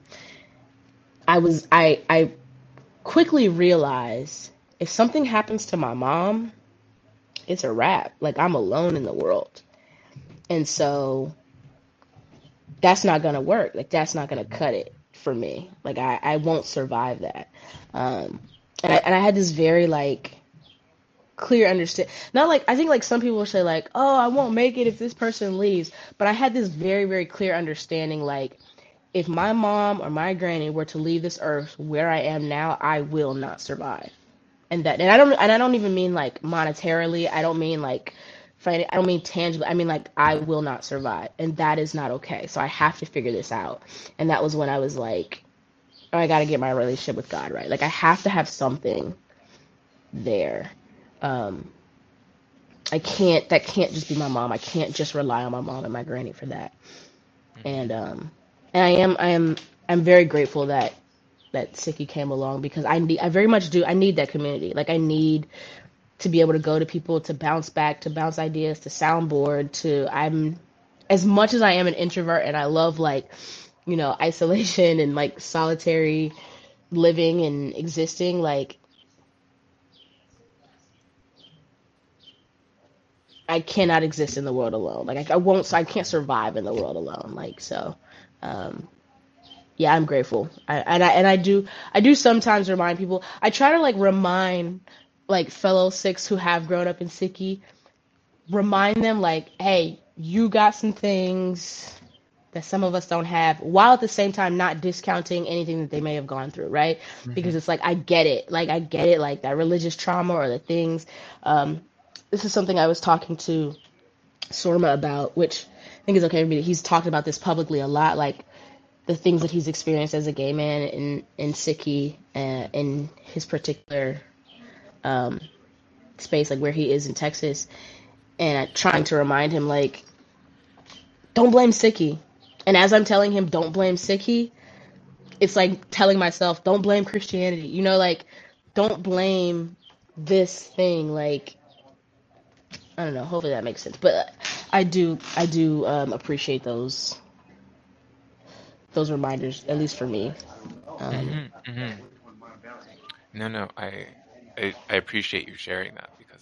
B: I quickly realized if something happens to my mom, it's a wrap. Like, I'm alone in the world. And so that's not going to work. Like, that's not going to cut it for me. Like, I won't survive that. And I had this very, like, clear understand. Not like, I think, like, some people say, like, oh, I won't make it if this person leaves. But I had this very, very clear understanding, like, if my mom or my granny were to leave this earth where I am now, I will not survive. And I don't even mean like monetarily. I don't mean like I don't mean tangibly. I mean, like, I will not survive, and that is not okay. So I have to figure this out. And that was when I was like, oh, I got to get my relationship with God right. Like, I have to have something there. Um, I can't. That can't just be my mom. I can't just rely on my mom and my granny for that. And I'm very grateful that Siki came along because I very much do. I need that community. Like, I need to be able to go to people, to bounce back, to bounce ideas, to soundboard, I'm as much as I am an introvert and I love, like, isolation and like solitary living and existing, like, I cannot exist in the world alone. Like, I can't survive in the world alone. Like, so, um, yeah, I'm grateful. I do sometimes remind people. I try to like remind like fellow Sikhs who have grown up in Sikhi, remind them like, hey, you got some things that some of us don't have, while at the same time not discounting anything that they may have gone through, right?
A: Mm-hmm.
B: Because it's like, I get it, like that religious trauma or the things. This is something I was talking to Sorma about, which I think is okay for me. He's talked about this publicly a lot, like the things that he's experienced as a gay man in Sikhi, in his particular um, space, like where he is in Texas, and trying to remind him, like, don't blame Sikhi. And as I'm telling him, don't blame Sikhi, it's like telling myself, don't blame Christianity. Like, don't blame this thing. Like, I don't know. Hopefully that makes sense. But I do appreciate those reminders, at least for me. Um,
A: Mm-hmm. Mm-hmm. No, I appreciate you sharing that because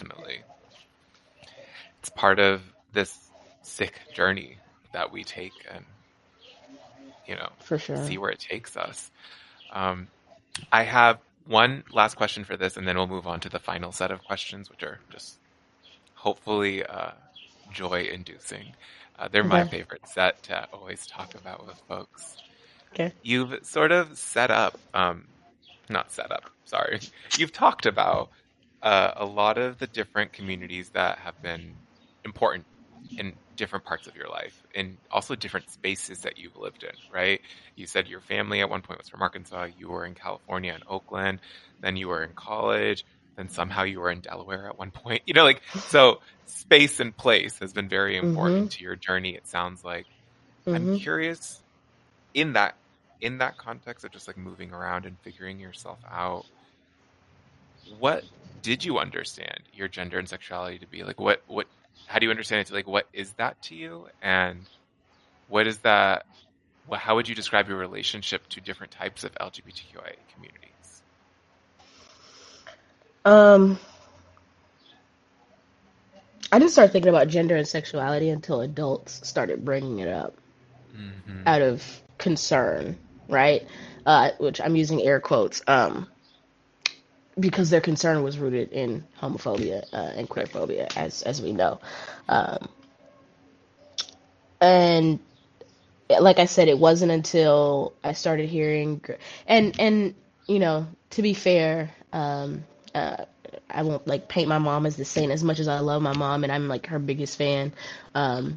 A: it's part of this sick journey that we take and
B: for sure.
A: see where it takes us. Um, I have one last question for this, and then we'll move on to the final set of questions, which are just hopefully joy-inducing. They're my
B: Okay.
A: favorite set to always talk about with folks.
B: Okay.
A: You've sort of set up, not set up, sorry. You've talked about a lot of the different communities that have been important in different parts of your life and also different spaces that you've lived in, right? You said your family at one point was from Arkansas, you were in California and Oakland, then you were in college, then somehow you were in Delaware at one point. So space and place has been very
B: Mm-hmm.
A: important to your journey, it sounds like. I'm
B: Mm-hmm.
A: curious in that in that context of just like moving around and figuring yourself out, what did you understand your gender and sexuality to be? Like how do you understand it to, like, what is that to you? And what is that, how would you describe your relationship to different types of LGBTQIA communities?
B: Um, I didn't start thinking about gender and sexuality until adults started bringing it up
A: Mm-hmm.
B: out of concern, right? Which I'm using air quotes, because their concern was rooted in homophobia and
A: Right.
B: queerphobia, as we know. Um, and like I said, it wasn't until I started hearing, and to be fair, uh, I won't like paint my mom as the saint as much as I love my mom, and I'm like her biggest fan. Um,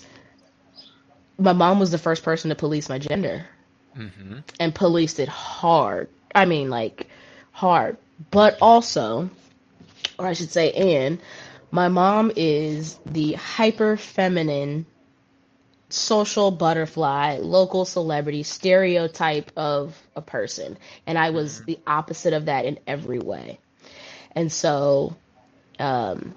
B: my mom was the first person to police my gender
A: Mm-hmm.
B: and policed it hard. I mean, like hard, but also, or I should say, and my mom is the hyper feminine social butterfly, local celebrity stereotype of a person. And I was
A: Mm-hmm.
B: the opposite of that in every way. And so, um,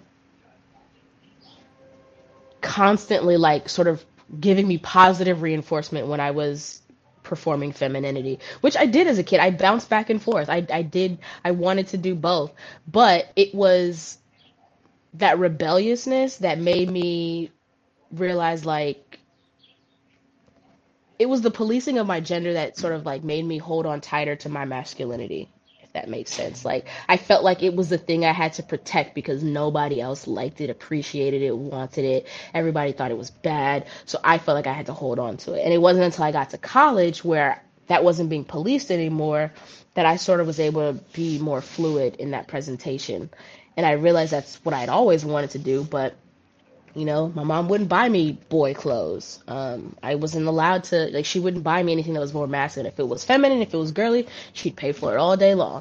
B: constantly, like, sort of giving me positive reinforcement when I was performing femininity, which I did as a kid. I bounced back and forth. I wanted to do both. But it was that rebelliousness that made me realize, like, it was the policing of my gender that sort of like made me hold on tighter to my masculinity, if that makes sense. Like I felt like it was the thing I had to protect because nobody else liked it, appreciated it, wanted it. Everybody thought it was bad. So I felt like I had to hold on to it. And it wasn't until I got to college where that wasn't being policed anymore that I sort of was able to be more fluid in that presentation. And I realized that's what I'd always wanted to do, but my mom wouldn't buy me boy clothes. I wasn't allowed to, like, she wouldn't buy me anything that was more masculine. If it was feminine, if it was girly, she'd pay for it all day long.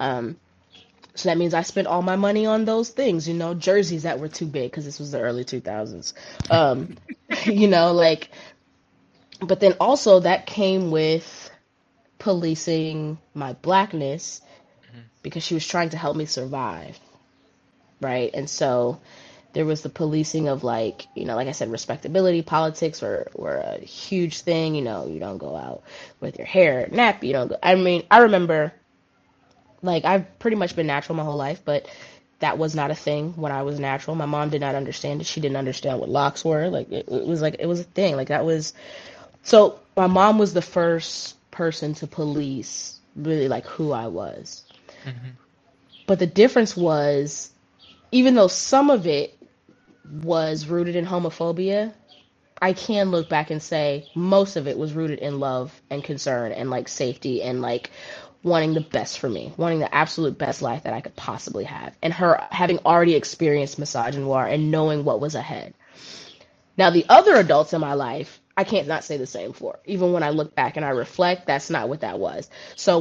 B: So that means I spent all my money on those things, jerseys that were too big because this was the early 2000s. Um, like, but then also that came with policing my blackness because she was trying to help me survive, right? And so there was the policing of, like, like I said, respectability. Politics were a huge thing. You don't go out with your hair nappy. You don't go. I mean, I remember, like, I've pretty much been natural my whole life, but that was not a thing when I was natural. My mom did not understand it. She didn't understand what locks were. Like it was a thing. Like that was so. My mom was the first person to police really like who I was.
A: Mm-hmm.
B: But the difference was, even though some of it was rooted in homophobia, I can look back and say most of it was rooted in love and concern and like safety and like wanting the best for me, wanting the absolute best life that I could possibly have. And her having already experienced misogynoir and knowing what was ahead. Now, the other adults in my life, I can't not say the same for. Even when I look back and I reflect, that's not what that was. So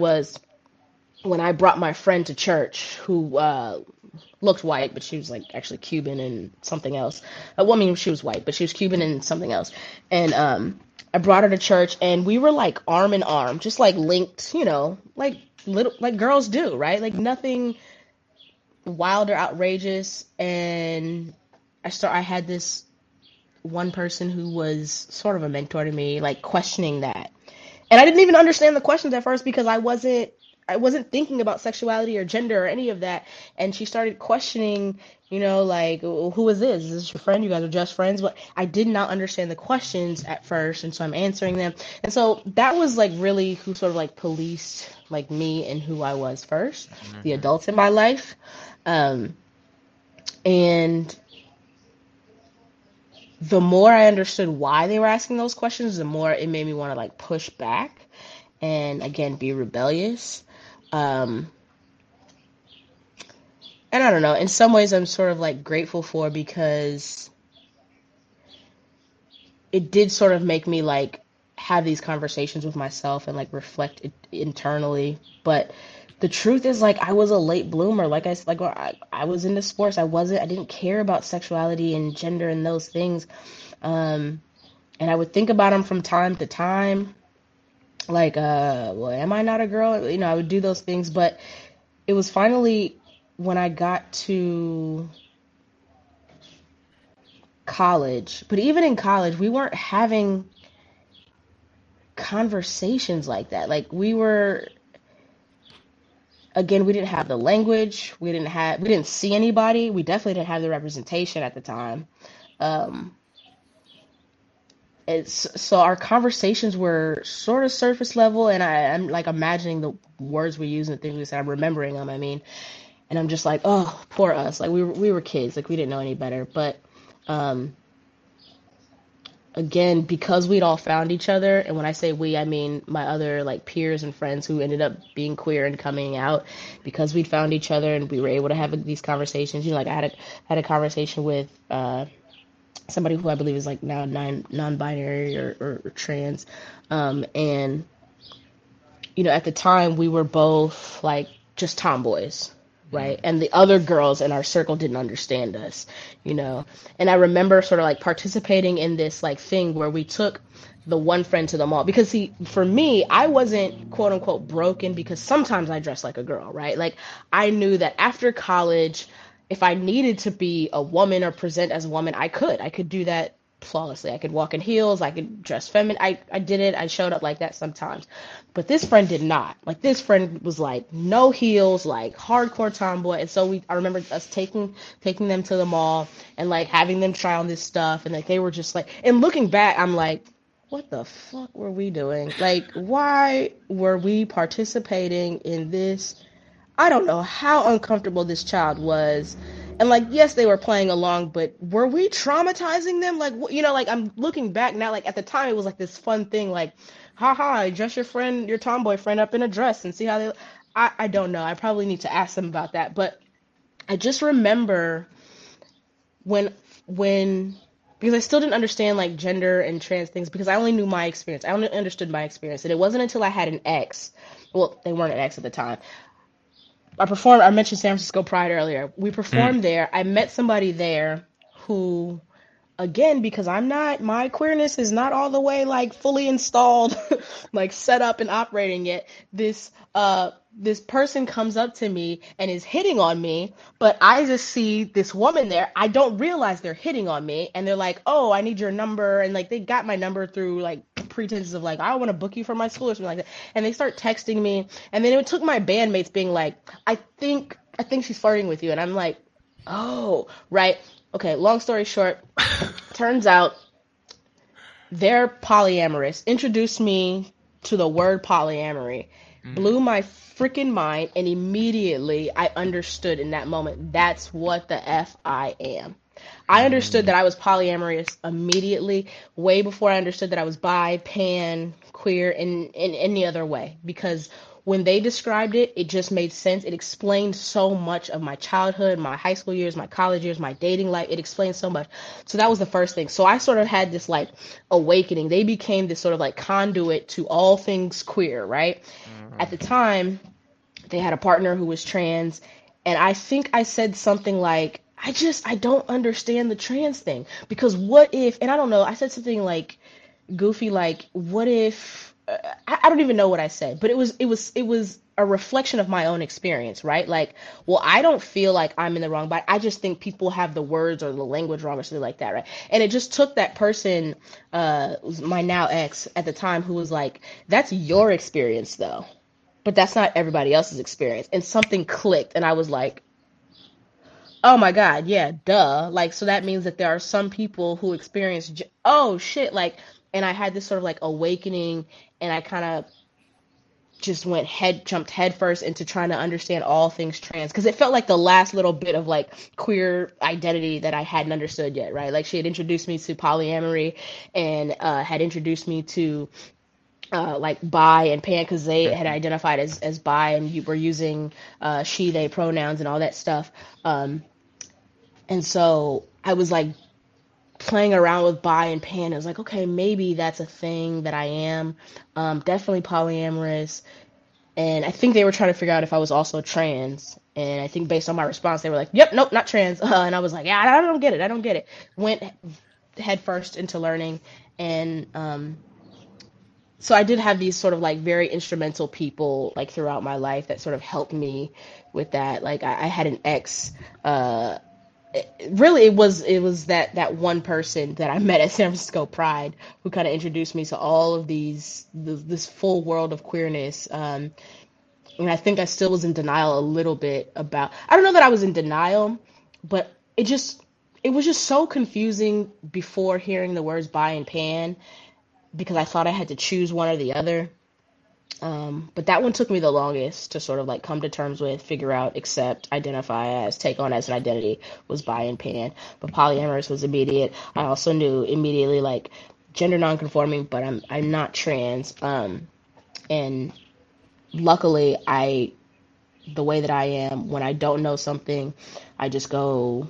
B: when I brought my friend to church who looked white, but she was like actually Cuban and something else. Well, I mean, she was white, but she was Cuban and something else. And I brought her to church, and we were like arm in arm, just like linked, like little like girls do, right? Like nothing wild or outrageous. And I had this one person who was sort of a mentor to me, like questioning that. And I didn't even understand the questions at first because I wasn't thinking about sexuality or gender or any of that. And she started questioning, like, who is this? Is this your friend? You guys are just friends? But I did not understand the questions at first, and so I'm answering them. And so that was like really who sort of like policed like me and who I was first, the
A: Mm-hmm.
B: adults in my life. And the more I understood why they were asking those questions, the more it made me want to like push back and again be rebellious. Um, and I don't know. In some ways, I'm sort of like grateful for because it did sort of make me like have these conversations with myself and like reflect it internally. But the truth is, like, I was a late bloomer. Like I was into sports. I didn't care about sexuality and gender and those things. And I would think about them from time to time. like, well, am I not a girl? You know, I would do those things, but it was finally when I got to college. But even in college, we weren't having conversations like that. Like we were, again, we didn't have the language. We didn't see anybody. We definitely didn't have the representation at the time. Um, so our conversations were sort of surface level, and I'm like imagining the words we use and things we said. I'm remembering them. I mean, and I'm just like, oh, poor us. Like we were kids. Like we didn't know any better. But um, again, because we'd all found each other, and when I say we, I mean my other like peers and friends who ended up being queer and coming out, because we'd found each other and we were able to have these conversations. You know, like I had a conversation with somebody who I believe is like now non-binary or trans, and you know, at the time we were both like just tomboys, right?
A: Mm.
B: And the other girls in our circle didn't understand us, you know. And I remember sort of like participating in this like thing where we took the one friend to the mall because see, for me, I wasn't quote unquote broken because sometimes I dress like a girl, right? Like I knew that after college, if I needed to be a woman or present as a woman, I could. I could do that flawlessly. I could walk in heels. I could dress feminine. I did it. I showed up like that sometimes. But this friend did not. Like this friend was like no heels, like hardcore tomboy. And so I remember us taking them to the mall and like having them try on this stuff. And like they were just like, and looking back, I'm like, what the fuck were we doing? Like, why were we participating in this? I don't know how uncomfortable this child was. And like, yes, they were playing along, but were we traumatizing them? Like, you know, like I'm looking back now, like at the time it was like this fun thing, like, haha, dress your friend, your tomboy friend up in a dress and see how they, I don't know. I probably need to ask them about that. But I just remember when, when, because I still didn't understand like gender and trans things because I only knew my experience. I only understood my experience. And it wasn't until I had an ex, well, they weren't an ex at the time. I mentioned San Francisco Pride earlier. We
A: Mm.
B: performed there. I met somebody there who, again, because my queerness is not all the way like fully installed, like set up and operating yet. This person comes up to me and is hitting on me, but I just see this woman there. I don't realize they're hitting on me, and they're like, "Oh, I need your number," and like they got my number through like pretenses of like, "I want to book you for my school" or something like that, and they start texting me, and then it took my bandmates being like, "I think she's flirting with you," and I'm like, "Oh, right." Okay, long story short, turns out they're polyamorous. Introduced me to the word polyamory.
A: Mm.
B: Blew my freaking mind, and immediately I understood in that moment that's what the F I am. I understood
A: Mm.
B: that I was polyamorous immediately, way before I understood that I was bi, pan, queer, in any other way. Because when they described it, it just made sense. It explained so much of my childhood, my high school years, my college years, my dating life. It explained so much. So that was the first thing. So I sort of had this like awakening. They became this sort of like conduit to all things queer, right? At
A: Mm.
B: the time, they had a partner who was trans, and I think I said something like, I don't understand the trans thing because what if, and I don't know, I said something like goofy, like what if, I don't even know what I said, but it was a reflection of my own experience, right? Like, well, I don't feel like I'm in the wrong, but I just think people have the words or the language wrong or something like that, right? And it just took that person, my now ex at the time, who was like, that's your experience though, but that's not everybody else's experience. And something clicked, and I was like, oh my God, yeah, duh. Like, so that means that there are some people who experience, oh shit, like, and I had this sort of like awakening, and I kind of just jumped headfirst into trying to understand all things trans because it felt like the last little bit of like queer identity that I hadn't understood yet, right? Like she had introduced me to polyamory and had introduced me to like bi and pan because they had
A: Mhm.
B: identified as bi and you were using she they pronouns and all that stuff. And so I was like playing around with bi and pan. I was like, okay, maybe that's a thing that I am. Definitely polyamorous. And I think they were trying to figure out if I was also trans. And I think based on my response, they were like, yep, nope, not trans. And I was like, yeah, I don't get it. I don't get it. Went head first into learning and so I did have these sort of like very instrumental people like throughout my life that sort of helped me with that. Like I had an ex, uh, really it was that one person that I met at San Francisco Pride who kind of introduced me to all of this full world of queerness. And I think I still was in denial a little bit about. I don't know that I was in denial, but it was just so confusing before hearing the words bi and pan because I thought I had to choose one or the other. But that one took me the longest to sort of like come to terms with, figure out, accept, identify as, take on as an identity was bi and pan. But polyamorous was immediate. I also knew immediately like gender nonconforming, but I'm not trans. And luckily I the way that I am, when I don't know something, I just go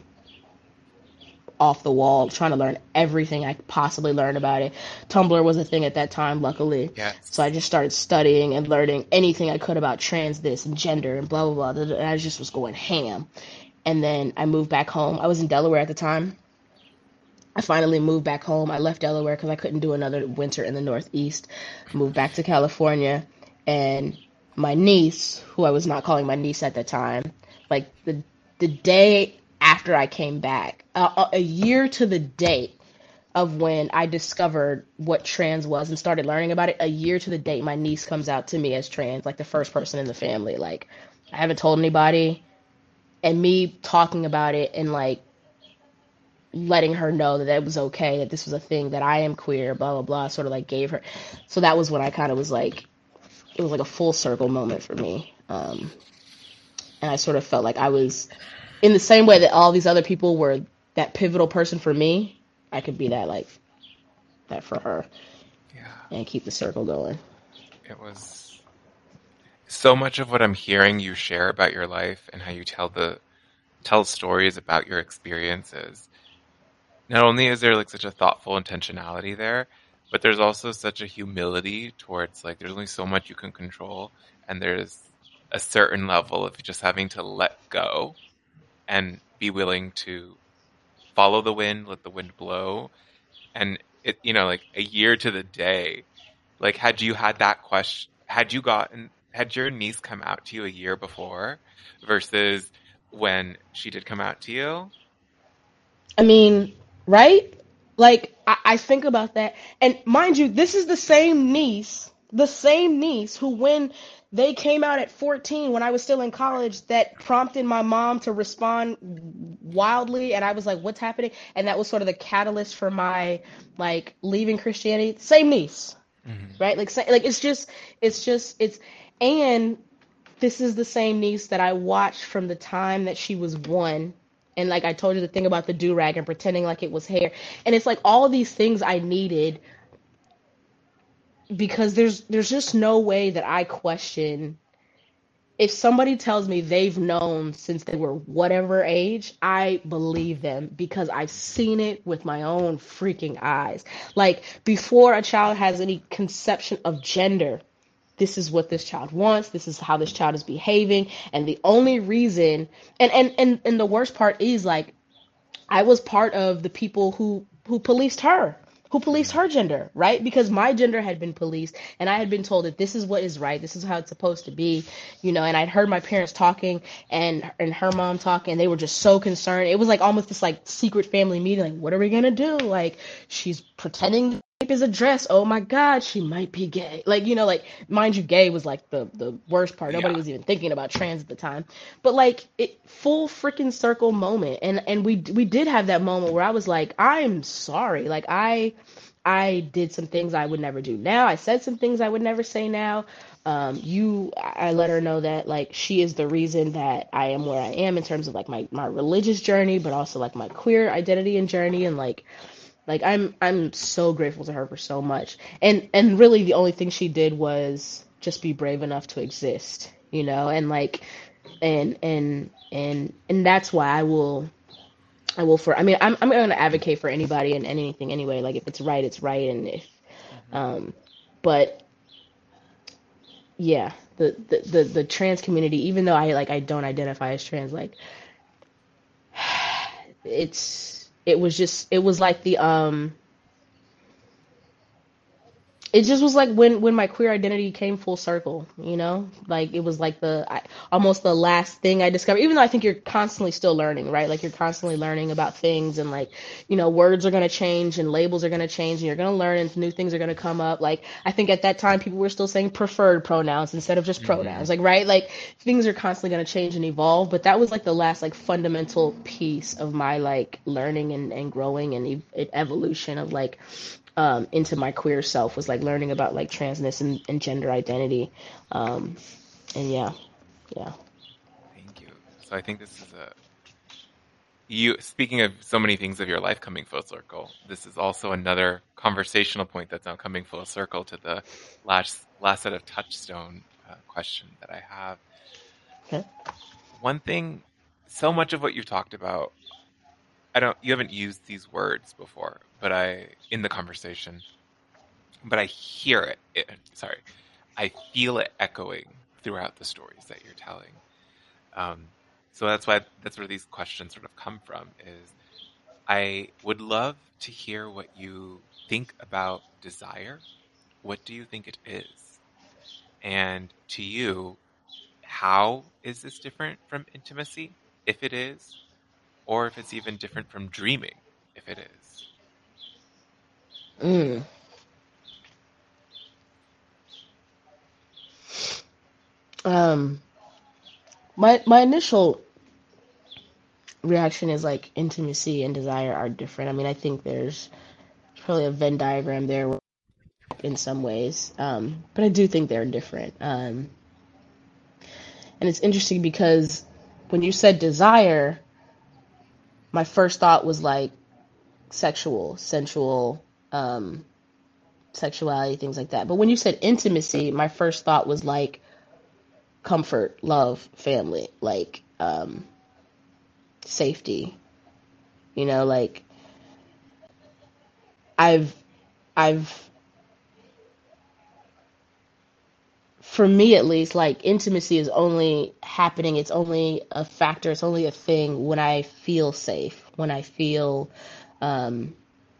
B: off the wall trying to learn everything I could possibly learn about it. Tumblr was a thing at that time, luckily. So I
A: Yes.
B: just started studying and learning anything I could about trans this and gender and blah blah blah. And I just was going ham. And then I moved back home. I was in Delaware at the time. I finally moved back home. I left Delaware because I couldn't do another winter in the Northeast. Moved back to California, and my niece, who I was not calling my niece at the time, like the day after I came back, a year to the date of when I discovered what trans was and started learning about it, a year to the date, my niece comes out to me as trans, like the first person in the family. Like I haven't told anybody, and me talking about it and like letting her know that it was okay, that this was a thing, that I am queer, blah blah blah, sort of like gave her. So that was when I kind of was like, it was like a full circle moment for me. And I sort of felt like I was in the same way that all these other people were that pivotal person for me. I could be that like that for her
A: Yeah.
B: and keep the circle going.
A: It was so much of what I'm hearing you share about your life and how you tell stories about your experiences. Not only is there like such a thoughtful intentionality there, but there's also such a humility towards like there's only so much you can control, and there's a certain level of just having to let go and be willing to follow the wind, let the wind blow. And it, like a year to the day, like had you had that question, had your niece come out to you a year before versus when she did come out to you?
B: I mean, right? Like I think about that, and mind you, this is the same niece who, when they came out at 14, when I was still in college, that prompted my mom to respond wildly, and I was like, "What's happening?" And that was sort of the catalyst for my like leaving Christianity. Same niece,
A: Hmm.
B: right? Like it's and this is the same niece that I watched from the time that she was one. And like I told you the thing about the do rag and pretending like it was hair. And it's like all these things I needed because there's just no way that I question if somebody tells me they've known since they were whatever age, I believe them because I've seen it with my own freaking eyes. Like before a child has any conception of gender, this is what this child wants, this is how this child is behaving, and the only reason and the worst part is like I was part of the people who policed her gender, right? Because my gender had been policed and I had been told that this is what is right, this is how it's supposed to be, and I'd heard my parents talking and her mom talking, and they were just so concerned. It was like almost this like secret family meeting, like what are we gonna do? Like she's pretending rape is a dress. Oh my god, she might be gay. Like, like mind you, gay was like the worst part. Nobody
A: Yeah.
B: was even thinking about trans at the time. But like it full freaking circle moment. And we did have that moment where I was like, I'm sorry. Like I did some things I would never do now. I said some things I would never say now. I let her know that like she is the reason that I am where I am in terms of like my religious journey, but also like my queer identity and journey, and like I'm so grateful to her for so much. And really the only thing she did was just be brave enough to exist, and like and that's why I will for I mean I'm going to advocate for anybody and anything anyway. Like if it's right, it's right. And if
A: Hmm.
B: um but yeah, the trans community, even though I don't identify as trans, like it was like it just was like when my queer identity came full circle, you know, like it was like almost the last thing I discovered. Even though I think you're constantly still learning, right? Like you're constantly learning about things, and like, you know, words are gonna change and labels are gonna change, and you're gonna learn and new things are gonna come up. Like I think at that time people were still saying preferred pronouns instead of just
A: Hmm.
B: pronouns, like, right? Like things are constantly gonna change and evolve. But that was like the last like fundamental piece of my like learning and growing and evolution of like into my queer self, was like learning about like transness and gender identity. Um, and yeah, yeah.
A: Thank you. So I think this is a you speaking of so many things of your life coming full circle. This is also another conversational point that's now coming full circle to the last set of touchstone question that I have.
B: Okay.
A: One thing, so much of what you talked about, I don't, you haven't used these words before, but in the conversation, but I hear sorry, I feel it echoing throughout the stories that you're telling. Um, so that's where these questions sort of come from. Is I would love to hear what you think about desire. What do you think it is? And to you, how is this different from intimacy, if it is, or if it's even different from dreaming, if it is?
B: Mm. Um, my initial reaction is like intimacy and desire are different. I mean, I think there's probably a Venn diagram there in some ways, but I do think they're different. And it's interesting because when you said desire, my first thought was like sexual, sensual, sexuality, things like that. But when you said intimacy, my first thought was like comfort, love, family, like safety. You know, like I've I've for me at least, like intimacy is only happening, it's only a factor, it's only a thing when I feel safe, when I feel um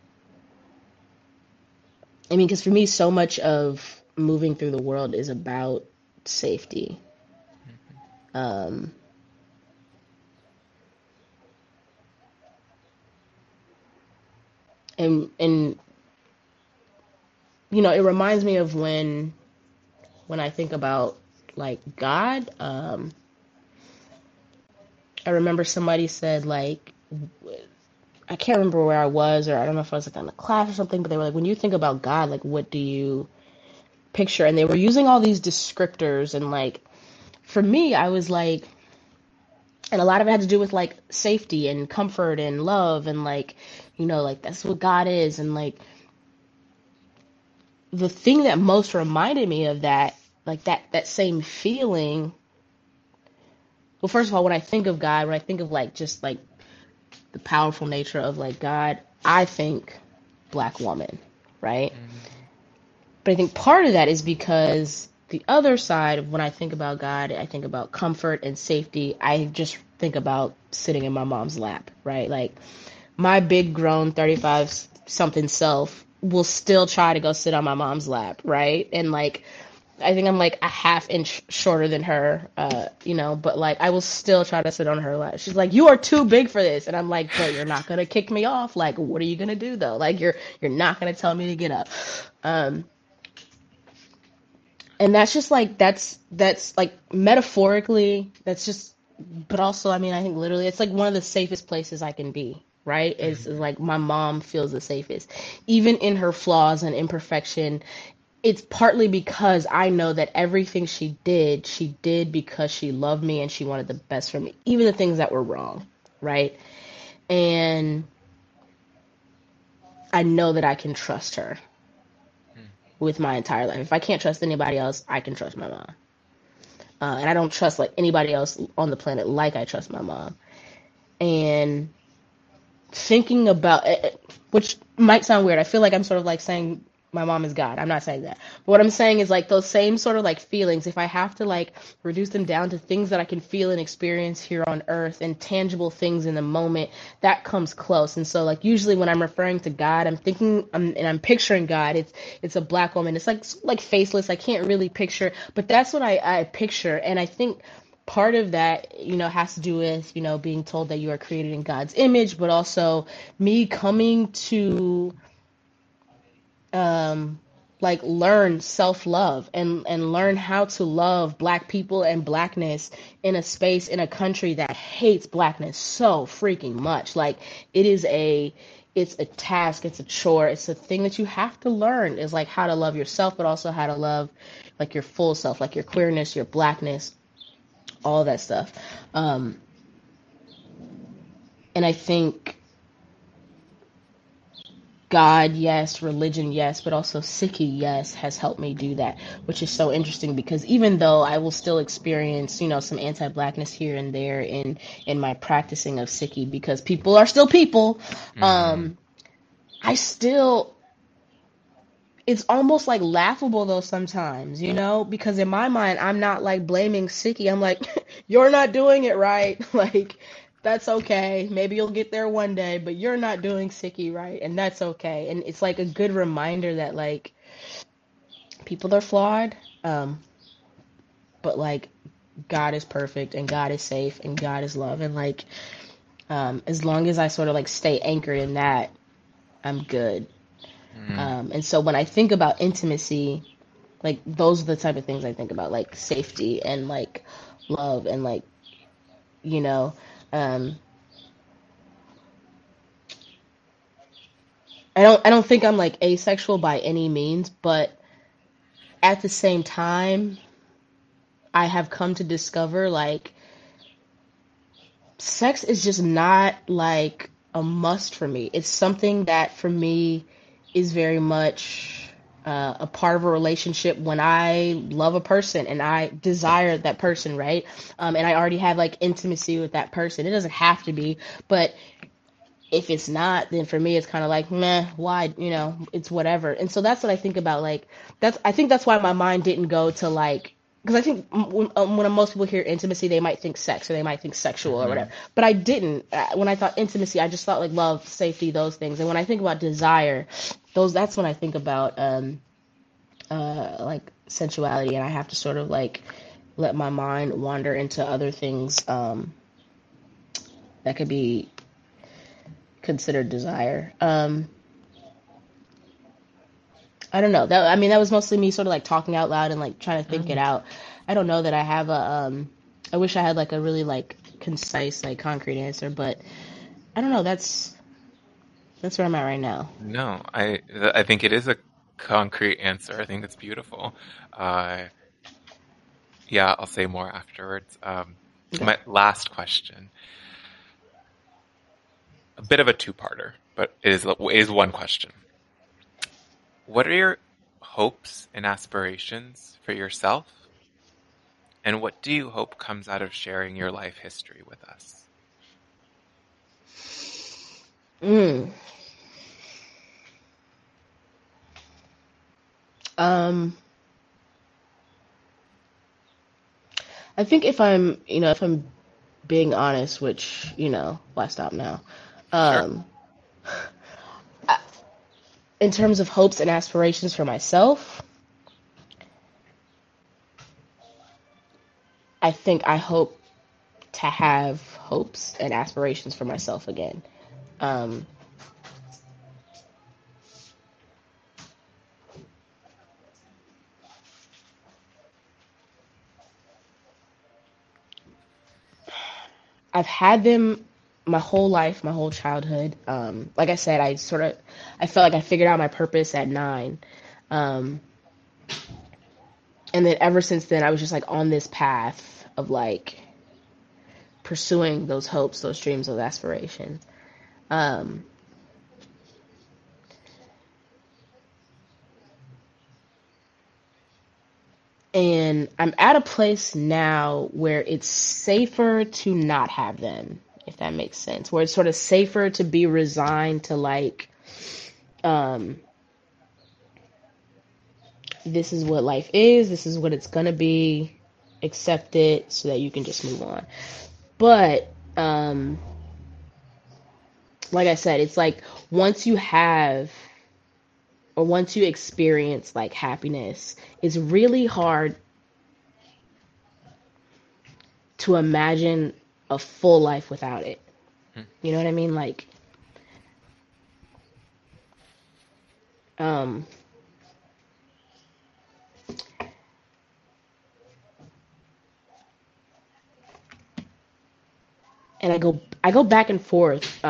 B: I mean, because for me so much of moving through the world is about safety.
A: Mhm.
B: Um and you know, it reminds me of when I think about like God, I remember somebody said like I can't remember where I was, or I don't know if I was like on a class or something, but they were like, when you think about God, like what do you picture? And they were using all these descriptors, and like for me, I was like, and a lot of it had to do with like safety and comfort and love, and like, you know, like that's what God is. And like the thing that most reminded me of that, like that same feeling. Well, first of all, when I think of God, when I think of like just like the powerful nature of like God, I think black woman, right?
A: Mhm.
B: But I think part of that is because the other side of when I think about God, I think about comfort and safety. I just think about sitting in my mom's lap, right? Like my big grown 35 something self will still try to go sit on my mom's lap, right? And like I think I'm like a half inch shorter than her, you know, but like I will still try to sit on her lap. She's like, "You are too big for this," and I'm like, "But you're not gonna kick me off. Like, what are you gonna do though? Like, you're not gonna tell me to get up." Um, and that's just like that's like metaphorically, that's just, but also, I mean, I think literally, it's like one of the safest places I can be. Right? Is
A: Mhm.
B: like my mom feels the safest, even in her flaws and imperfection. It's partly because I know that everything she did because she loved me and she wanted the best for me, even the things that were wrong, right? And I know that I can trust her
A: Mhm.
B: with my entire life. If I can't trust anybody else, I can trust my mom. And I don't trust like anybody else on the planet like I trust my mom. And thinking about it, which might sound weird, I feel like I'm sort of like saying my mom is God. I'm not saying that. But what I'm saying is like those same sort of like feelings, if I have to like reduce them down to things that I can feel and experience here on earth and tangible things in the moment, that comes close. And so like usually when I'm referring to God, and I'm picturing God, it's a black woman. It's like faceless. I can't really picture, but that's what I picture. And I think part of that, has to do with, being told that you are created in God's image, but also me coming to um like learn self-love and learn how to love black people and blackness in a space in a country that hates blackness so freaking much. Like it's a task, it's a chore, it's a thing that you have to learn, is like how to love yourself, but also how to love like your full self, like your queerness, your blackness, all that stuff. um and I think God, yes, religion, yes, but also Sikhi, yes, has helped me do that, which is so interesting because even though I will still experience, some anti-blackness here and there in my practicing of Sikhi, because people are still people,
A: Mm-hmm.
B: I still, it's almost like laughable though sometimes, because in my mind I'm not like blaming Sikhi. I'm like, you're not doing it right. Like that's okay. Maybe you'll get there one day, but you're not doing Sikhi right, and that's okay. And it's like a good reminder that like people are flawed, um, but like God is perfect and God is safe and God is love, and like as long as I sort of like stay anchored in that, I'm good.
A: Mm-hmm.
B: And so when I think about intimacy, like those are the type of things I think about, like safety and like love and like you know, um, I don't think I'm like asexual by any means, but at the same time, I have come to discover like sex is just not like a must for me. It's something that for me is very much a part of a relationship when I love a person and I desire that person, right? And I already have like intimacy with that person. It doesn't have to be, but if it's not, then for me it's kind of like meh, why, it's whatever. And so that's what I think about. Like I think that's why my mind didn't go to like, because I think when most people hear intimacy they might think sex or they might think sexual or
A: Mm-hmm.
B: whatever, but I didn't. When I thought intimacy I just thought like love, safety, those things. And when I think about desire, that's when I think about like sensuality, and I have to sort of like let my mind wander into other things that could be considered desire. I don't know. That was mostly me sort of like talking out loud and like trying to think it out. I don't know that I have a I wish I had like a really like concise, like concrete answer, but I don't know. That's where I'm at right now.
A: No, I think it is a concrete answer. I think it's beautiful. Uh, yeah, I'll say more afterwards.
B: Okay.
A: My last question, a bit of a two-parter, but it is one question. What are your hopes and aspirations for yourself, and what do you hope comes out of sharing your life history with us?
B: Mm. Um, I think if I'm being honest, which, why stop now?
A: Sure.
B: Um, in terms of hopes and aspirations for myself, I think I hope to have hopes and aspirations for myself again. Um, I've had them my whole life, my whole childhood. Like I said, I felt like I figured out my purpose at 9. Um, and then ever since then, I was just like on this path of like pursuing those hopes, those dreams, those aspirations. Um, and I'm at a place now where it's safer to not have them, if that makes sense. Where it's sort of safer to be resigned to like, um, this is what life is, this is what it's gonna be, accept it so that you can just move on. But like I said, it's like once you have or once you experience like happiness, it's really hard to imagine a full life without it.
A: Hmm.
B: You know what I mean? Like, um, and I go back and forth.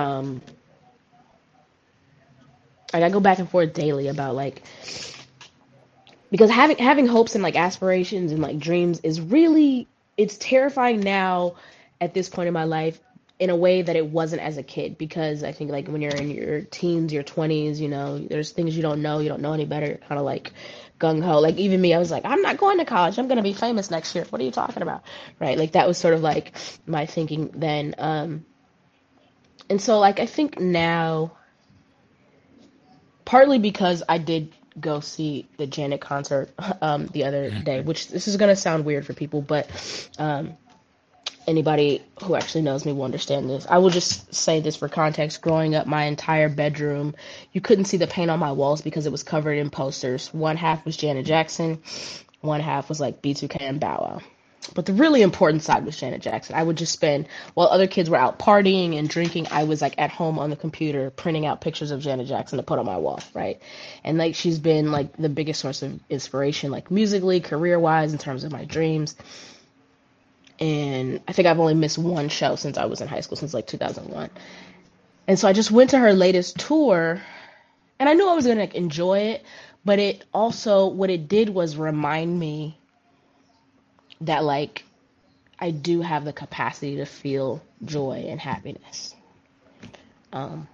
B: Like I go back and forth daily about like because having hopes and like aspirations and like dreams is really it's terrifying now at this point in my life in a way that it wasn't as a kid because I think like when you're in your teens, your 20s, you know, there's things you don't know any better, you're kind of like gung ho. Like even me, I was like, I'm not going to college. I'm going to be famous next year. What are you talking about? Right? Like that was sort of like my thinking then. And so like I think now partly because I did go see the Janet concert the other day, which this is gonna sound weird for people, but um, anybody who actually knows me will understand this. I will just say this for context. Growing up, my entire bedroom, you couldn't see the paint on my walls because it was covered in posters. One half was Janet Jackson, one half was like B2K and Bow Wow. But the really important side was Janet Jackson. I would just spend, while other kids were out partying and drinking, I was like at home on the computer printing out pictures of Janet Jackson to put on my wall, right? And like she's been like the biggest source of inspiration, like musically, career wise, in terms of my dreams. And I think I've only missed one show since I was in high school, since like 2001. And so I just went to her latest tour, and I knew I was gonna like, enjoy it, but it also, what it did was remind me that like I do have the capacity to feel joy and happiness. Um,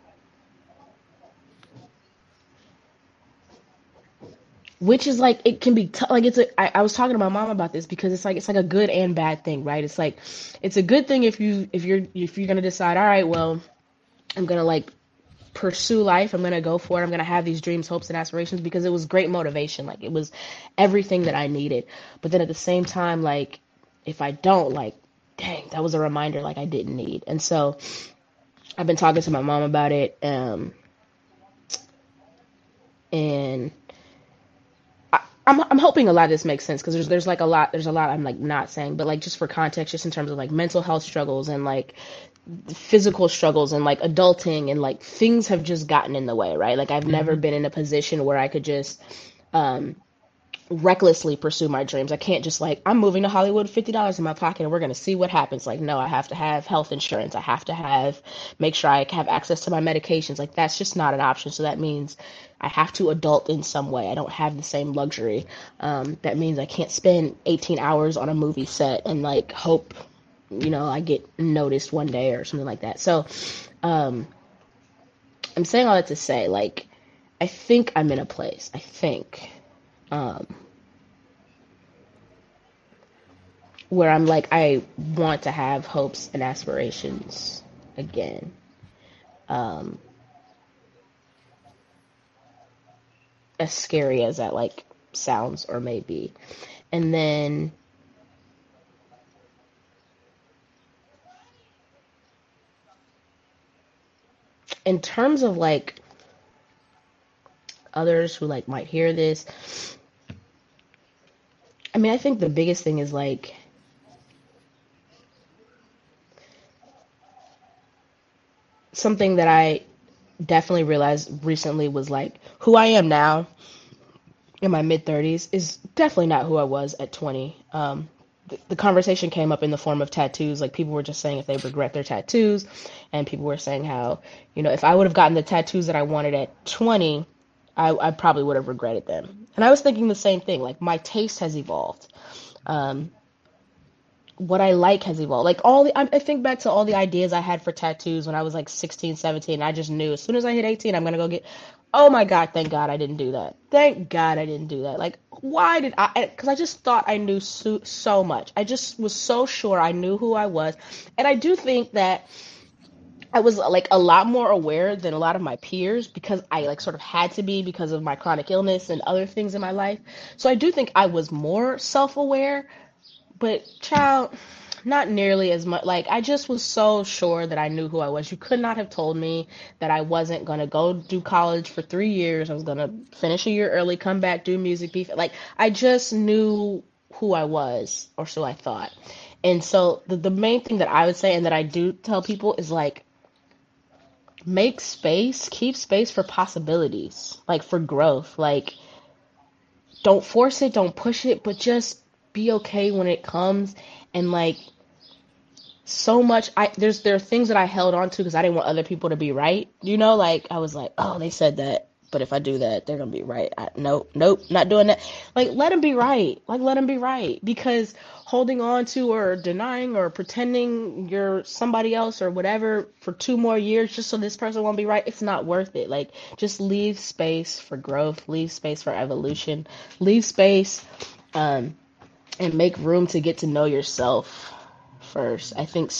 B: which is like it can be like I was talking to my mom about this because it's like a good and bad thing, right? It's like it's a good thing if you're gonna decide, all right, well, I'm gonna like pursue life, I'm gonna go for it, I'm gonna have these dreams, hopes, and aspirations because it was great motivation, like it was everything that I needed. But then at the same time, like if I don't, like, dang, that was a reminder like I didn't need. And so I've been talking to my mom about it, and I'm hoping a lot of this makes sense because there's a lot I'm like not saying, but like just for context, just in terms of like mental health struggles and like physical struggles and like adulting and like things have just gotten in the way, right? Like I've never
A: Mhm.
B: been in a position where I could just um, recklessly pursue my dreams. I can't just like I'm moving to Hollywood, $50 in my pocket, and we're gonna see what happens. Like no, I have to have health insurance. I have to have make sure I have access to my medications. Like that's just not an option. So that means I have to adult in some way. I don't have the same luxury. That means I can't spend 18 hours on a movie set and like hope I get noticed one day or something like that. So um, I'm saying all that to say like I think I'm in a place. I think. Um, where I'm like, I want to have hopes and aspirations again. Um, as scary as that like sounds or may be. And then in terms of like others who like might hear this, I mean, I think the biggest thing is like something that I definitely realized recently was like who I am now in my mid 30s is definitely not who I was at 20. The conversation came up in the form of tattoos. Like people were just saying if they regret their tattoos, and people were saying how, if I would have gotten the tattoos that I wanted at 20, I probably would have regretted them. And I was thinking the same thing. Like my taste has evolved. Um, what I like has evolved. Like I think back to all the ideas I had for tattoos when I was like 16, 17. I just knew as soon as I hit 18, I'm gonna go get. Oh my God! Thank God I didn't do that. Thank God I didn't do that. Like, why did I? Because I just thought I knew so much. I just was so sure I knew who I was, and I do think that I was like a lot more aware than a lot of my peers because I like sort of had to be because of my chronic illness and other things in my life. So I do think I was more self-aware, but child, not nearly as much. Like I just was so sure that I knew who I was. You could not have told me that I wasn't gonna go do college for 3 years. I was gonna finish a year early, come back, do music, be like I just knew who I was, or so I thought. And so the main thing that I would say and that I do tell people is like make space, keep space for possibilities, like for growth. Like don't force it, don't push it, but just be okay when it comes. And like so much there are things that I held on to because I didn't want other people to be right. Like I was like, oh, they said that, but if I do that, they're gonna be right. Nope, nope, not doing that. Like let them be right. Like let them be right because holding on to or denying or pretending you're somebody else or whatever for 2 more years just so this person won't be right, it's not worth it. Like just leave space for growth, leave space for evolution, leave space, and make room to get to know yourself first. I think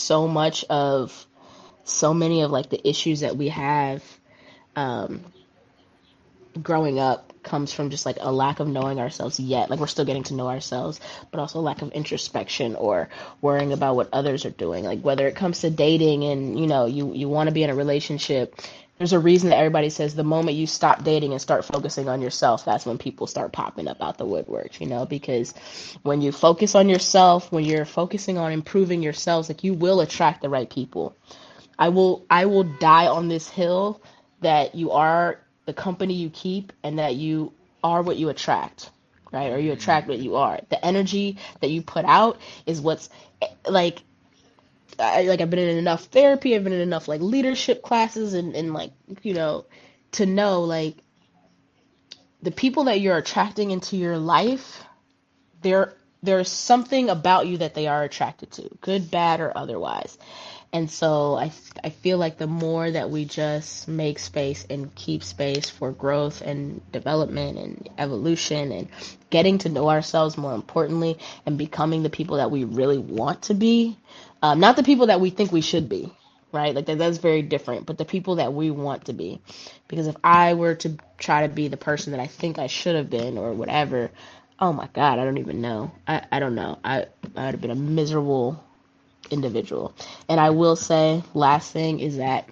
B: so many of like the issues that we have um, growing up comes from just like a lack of knowing ourselves yet. Like we're still getting to know ourselves, but also a lack of introspection or worrying about what others are doing. Like whether it comes to dating and you want to be in a relationship, there's a reason that everybody says the moment you stop dating and start focusing on yourself, that's when people start popping up out the woodwork, because when you focus on yourself, when you're focusing on improving yourselves, like you will attract the right people. I will die on this hill that you are the company you keep and that you are what you attract, right? Or you attract what you are. The energy that you put out is what's like I've been in enough therapy, I've been in enough like leadership classes and like, to know like the people that you're attracting into your life, there's something about you that they are attracted to, good, bad, or otherwise. And so I feel like the more that we just make space and keep space for growth and development and evolution and getting to know ourselves more importantly and becoming the people that we really want to be, not the people that we think we should be, right? Like that's very different, but the people that we want to be. Because if I were to try to be the person that I think I should have been or whatever, oh my God, I don't even know. I don't know. I would have been a miserable individual. And I will say, last thing is that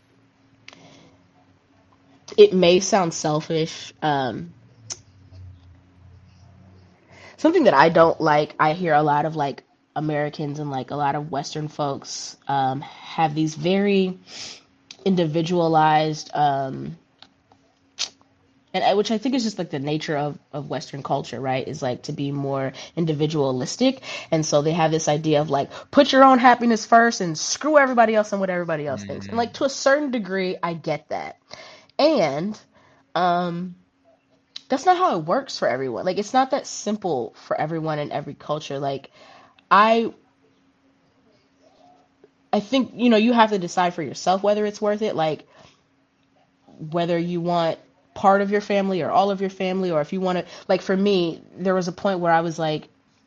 B: it may sound selfish. Something that I don't like, I hear a lot of like Americans and like a lot of Western folks have these very individualized and which I think is just like the nature of Western culture, right? Is like to be more individualistic. And so they have this idea of like, put your own happiness first and screw everybody else and what everybody else thinks. And like to a certain degree, I get that. And that's not how it works for everyone. Like it's not that simple for everyone in every culture. Like I I think, you have to decide for yourself whether it's worth it. Like whether you want part of your family or all of your family, or if you want to, like for me, there was a point where I was like,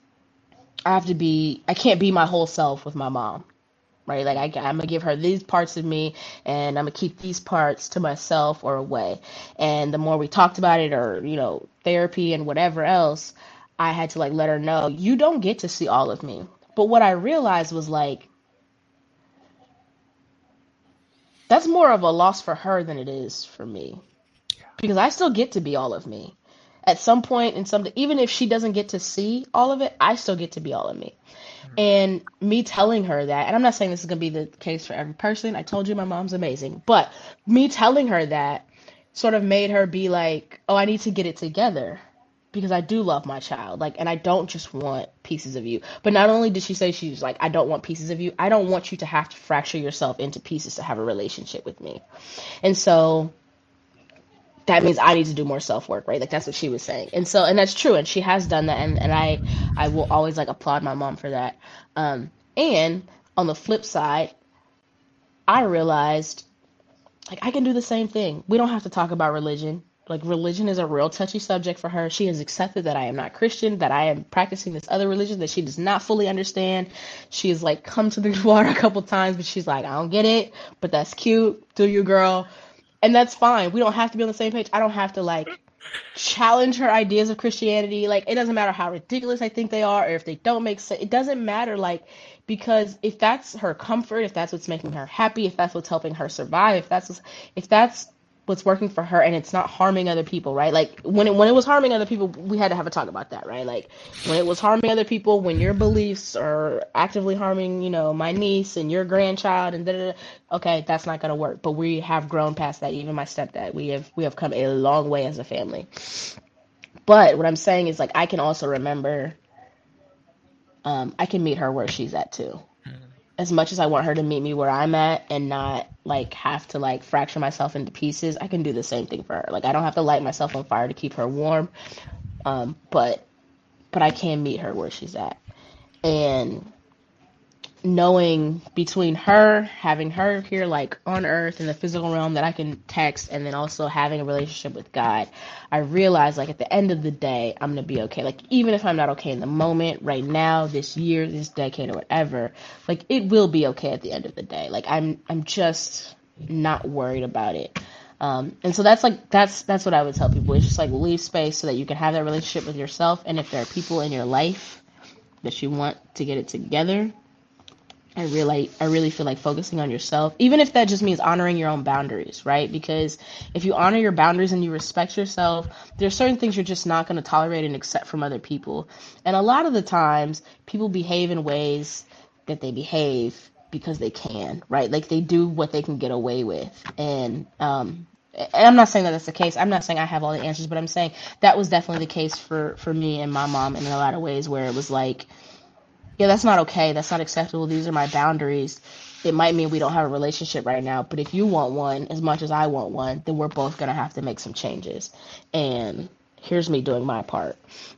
B: I can't be my whole self with my mom, right? Like I'm gonna give her these parts of me and I'm gonna keep these parts to myself or away. And the more we talked about it or, therapy and whatever else, I had to like let her know, you don't get to see all of me. But what I realized was like, that's more of a loss for her than it is for me. Because I still get to be all of me. At some point in some, even if she doesn't get to see all of it, I still get to be all of me. And me telling her that, and I'm not saying this is going to be the case for every person. I told you my mom's amazing. But me telling her that sort of made her be like, oh, I need to get it together because I do love my child. Like, and I don't just want pieces of you. But not only did she say she's like, I don't want pieces of you, I don't want you to have to fracture yourself into pieces to have a relationship with me. And so that means I need to do more self work, right? Like that's what she was saying. And that's true. And she has done that. And I will always like applaud my mom for that. And on the flip side, I realized like I can do the same thing. We don't have to talk about religion. Like religion is a real touchy subject for her. She has accepted that I am not Christian, that I am practicing this other religion that she does not fully understand. She has like come to the water a couple times, but she's like, I don't get it, but that's cute. Do you, girl? And that's fine. We don't have to be on the same page. I don't have to like challenge her ideas of Christianity. Like it doesn't matter how ridiculous I think they are or if they don't make sense. It doesn't matter like because if that's her comfort, if that's what's making her happy, if that's what's helping her survive, if that's what's working for her and it's not harming other people, right? Like when it was harming other people, we had to have a talk about that, right? Like when it was harming other people, when your beliefs are actively harming, my niece and your grandchild and da da da, okay, that's not gonna work. But we have grown past that. Even my stepdad, we have come a long way as a family. But what I'm saying is like I can also remember, I can meet her where she's at too. As much as I want her to meet me where I'm at and not like have to like fracture myself into pieces, I can do the same thing for her. Like I don't have to light myself on fire to keep her warm. But I can meet her where she's at. And knowing between her, having her here like on earth in the physical realm that I can text, and then also having a relationship with God, I realize like at the end of the day, I'm gonna be okay. Like even if I'm not okay in the moment, right now, this year, this decade, or whatever, like it will be okay at the end of the day. Like I'm just not worried about it. And so that's what I would tell people. It's just like leave space so that you can have that relationship with yourself. And if there are people in your life that you want to get it together, I really feel like focusing on yourself, even if that just means honoring your own boundaries, right? Because if you honor your boundaries and you respect yourself, there's certain things you're just not going to tolerate and accept from other people. And a lot of the times, people behave in ways that they behave because they can, right? Like they do what they can get away with. And I'm not saying that that's the case. I'm not saying I have all the answers, but I'm saying that was definitely the case for me and my mom in a lot of ways, where it was like, yeah, that's not okay. That's not acceptable. These are my boundaries. It might mean we don't have a relationship right now, but if you want one as much as I want one, then we're both going to have to make some changes. And here's me doing my part.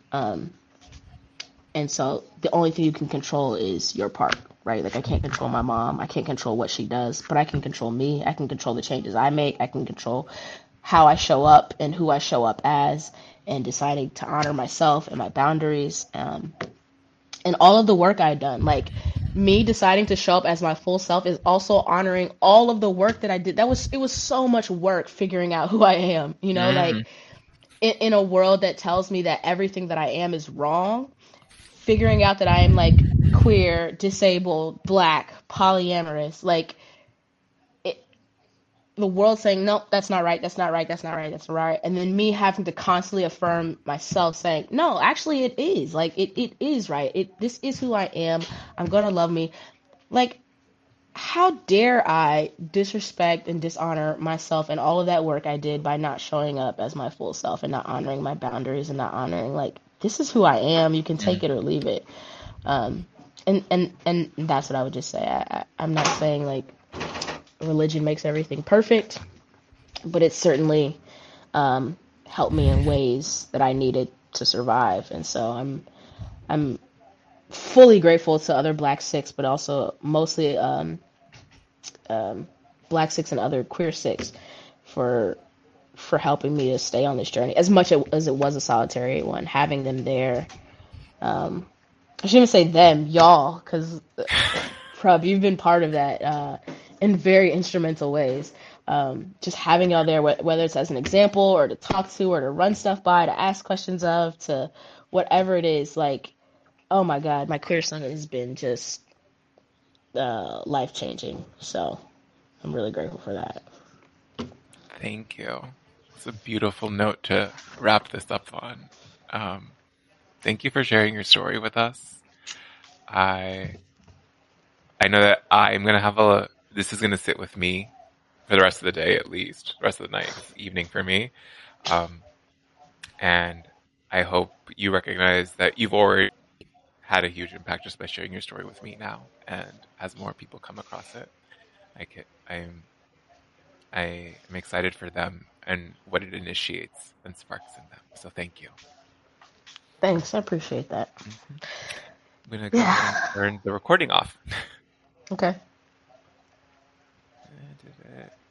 B: And so the only thing you can control is your part, right? Like I can't control my mom. I can't control what she does, but I can control me. I can control the changes I make. I can control how I show up and who I show up as, and deciding to honor myself and my boundaries. And all of the work I've done. Like me deciding to show up as my full self is also honoring all of the work that I did. It was so much work figuring out who I am,
A: Mm.
B: like in a world that tells me that everything that I am is wrong, figuring out that I am like queer, disabled, black, polyamorous, like the world saying, nope, that's not right, that's not right, that's not right, that's not right. And then me having to constantly affirm myself saying, no, actually it is. Like it is right. This is who I am. I'm gonna love me. Like, how dare I disrespect and dishonor myself and all of that work I did by not showing up as my full self and not honoring my boundaries and not honoring like this is who I am. You can take it or leave it. And that's what I would just say. I'm not saying like religion makes everything perfect, but it certainly helped me in ways that I needed to survive. And so I'm fully grateful to other Black Sikhs, but also mostly Black Sikhs and other queer Sikhs for helping me to stay on this journey as much as it was a solitary one. Having them there, I shouldn't even say them, y'all, because Prub, you've been part of that in very instrumental ways. Just having y'all there, whether it's as an example or to talk to or to run stuff by, to ask questions of, to whatever it is, like, oh my God, my queer son has been just life-changing. So I'm really grateful for that.
A: Thank you. It's a beautiful note to wrap this up on. Thank you for sharing your story with us. I know that I'm going to have this is going to sit with me for the rest of the day, at least, the rest of the night, evening for me. And I hope you recognize that you've already had a huge impact just by sharing your story with me now. And as more people come across it, I'm excited for them and what it initiates and sparks in them. So thank you.
B: Thanks, I appreciate that.
A: Mm-hmm. I'm going to go ahead and turn the recording off.
B: Okay.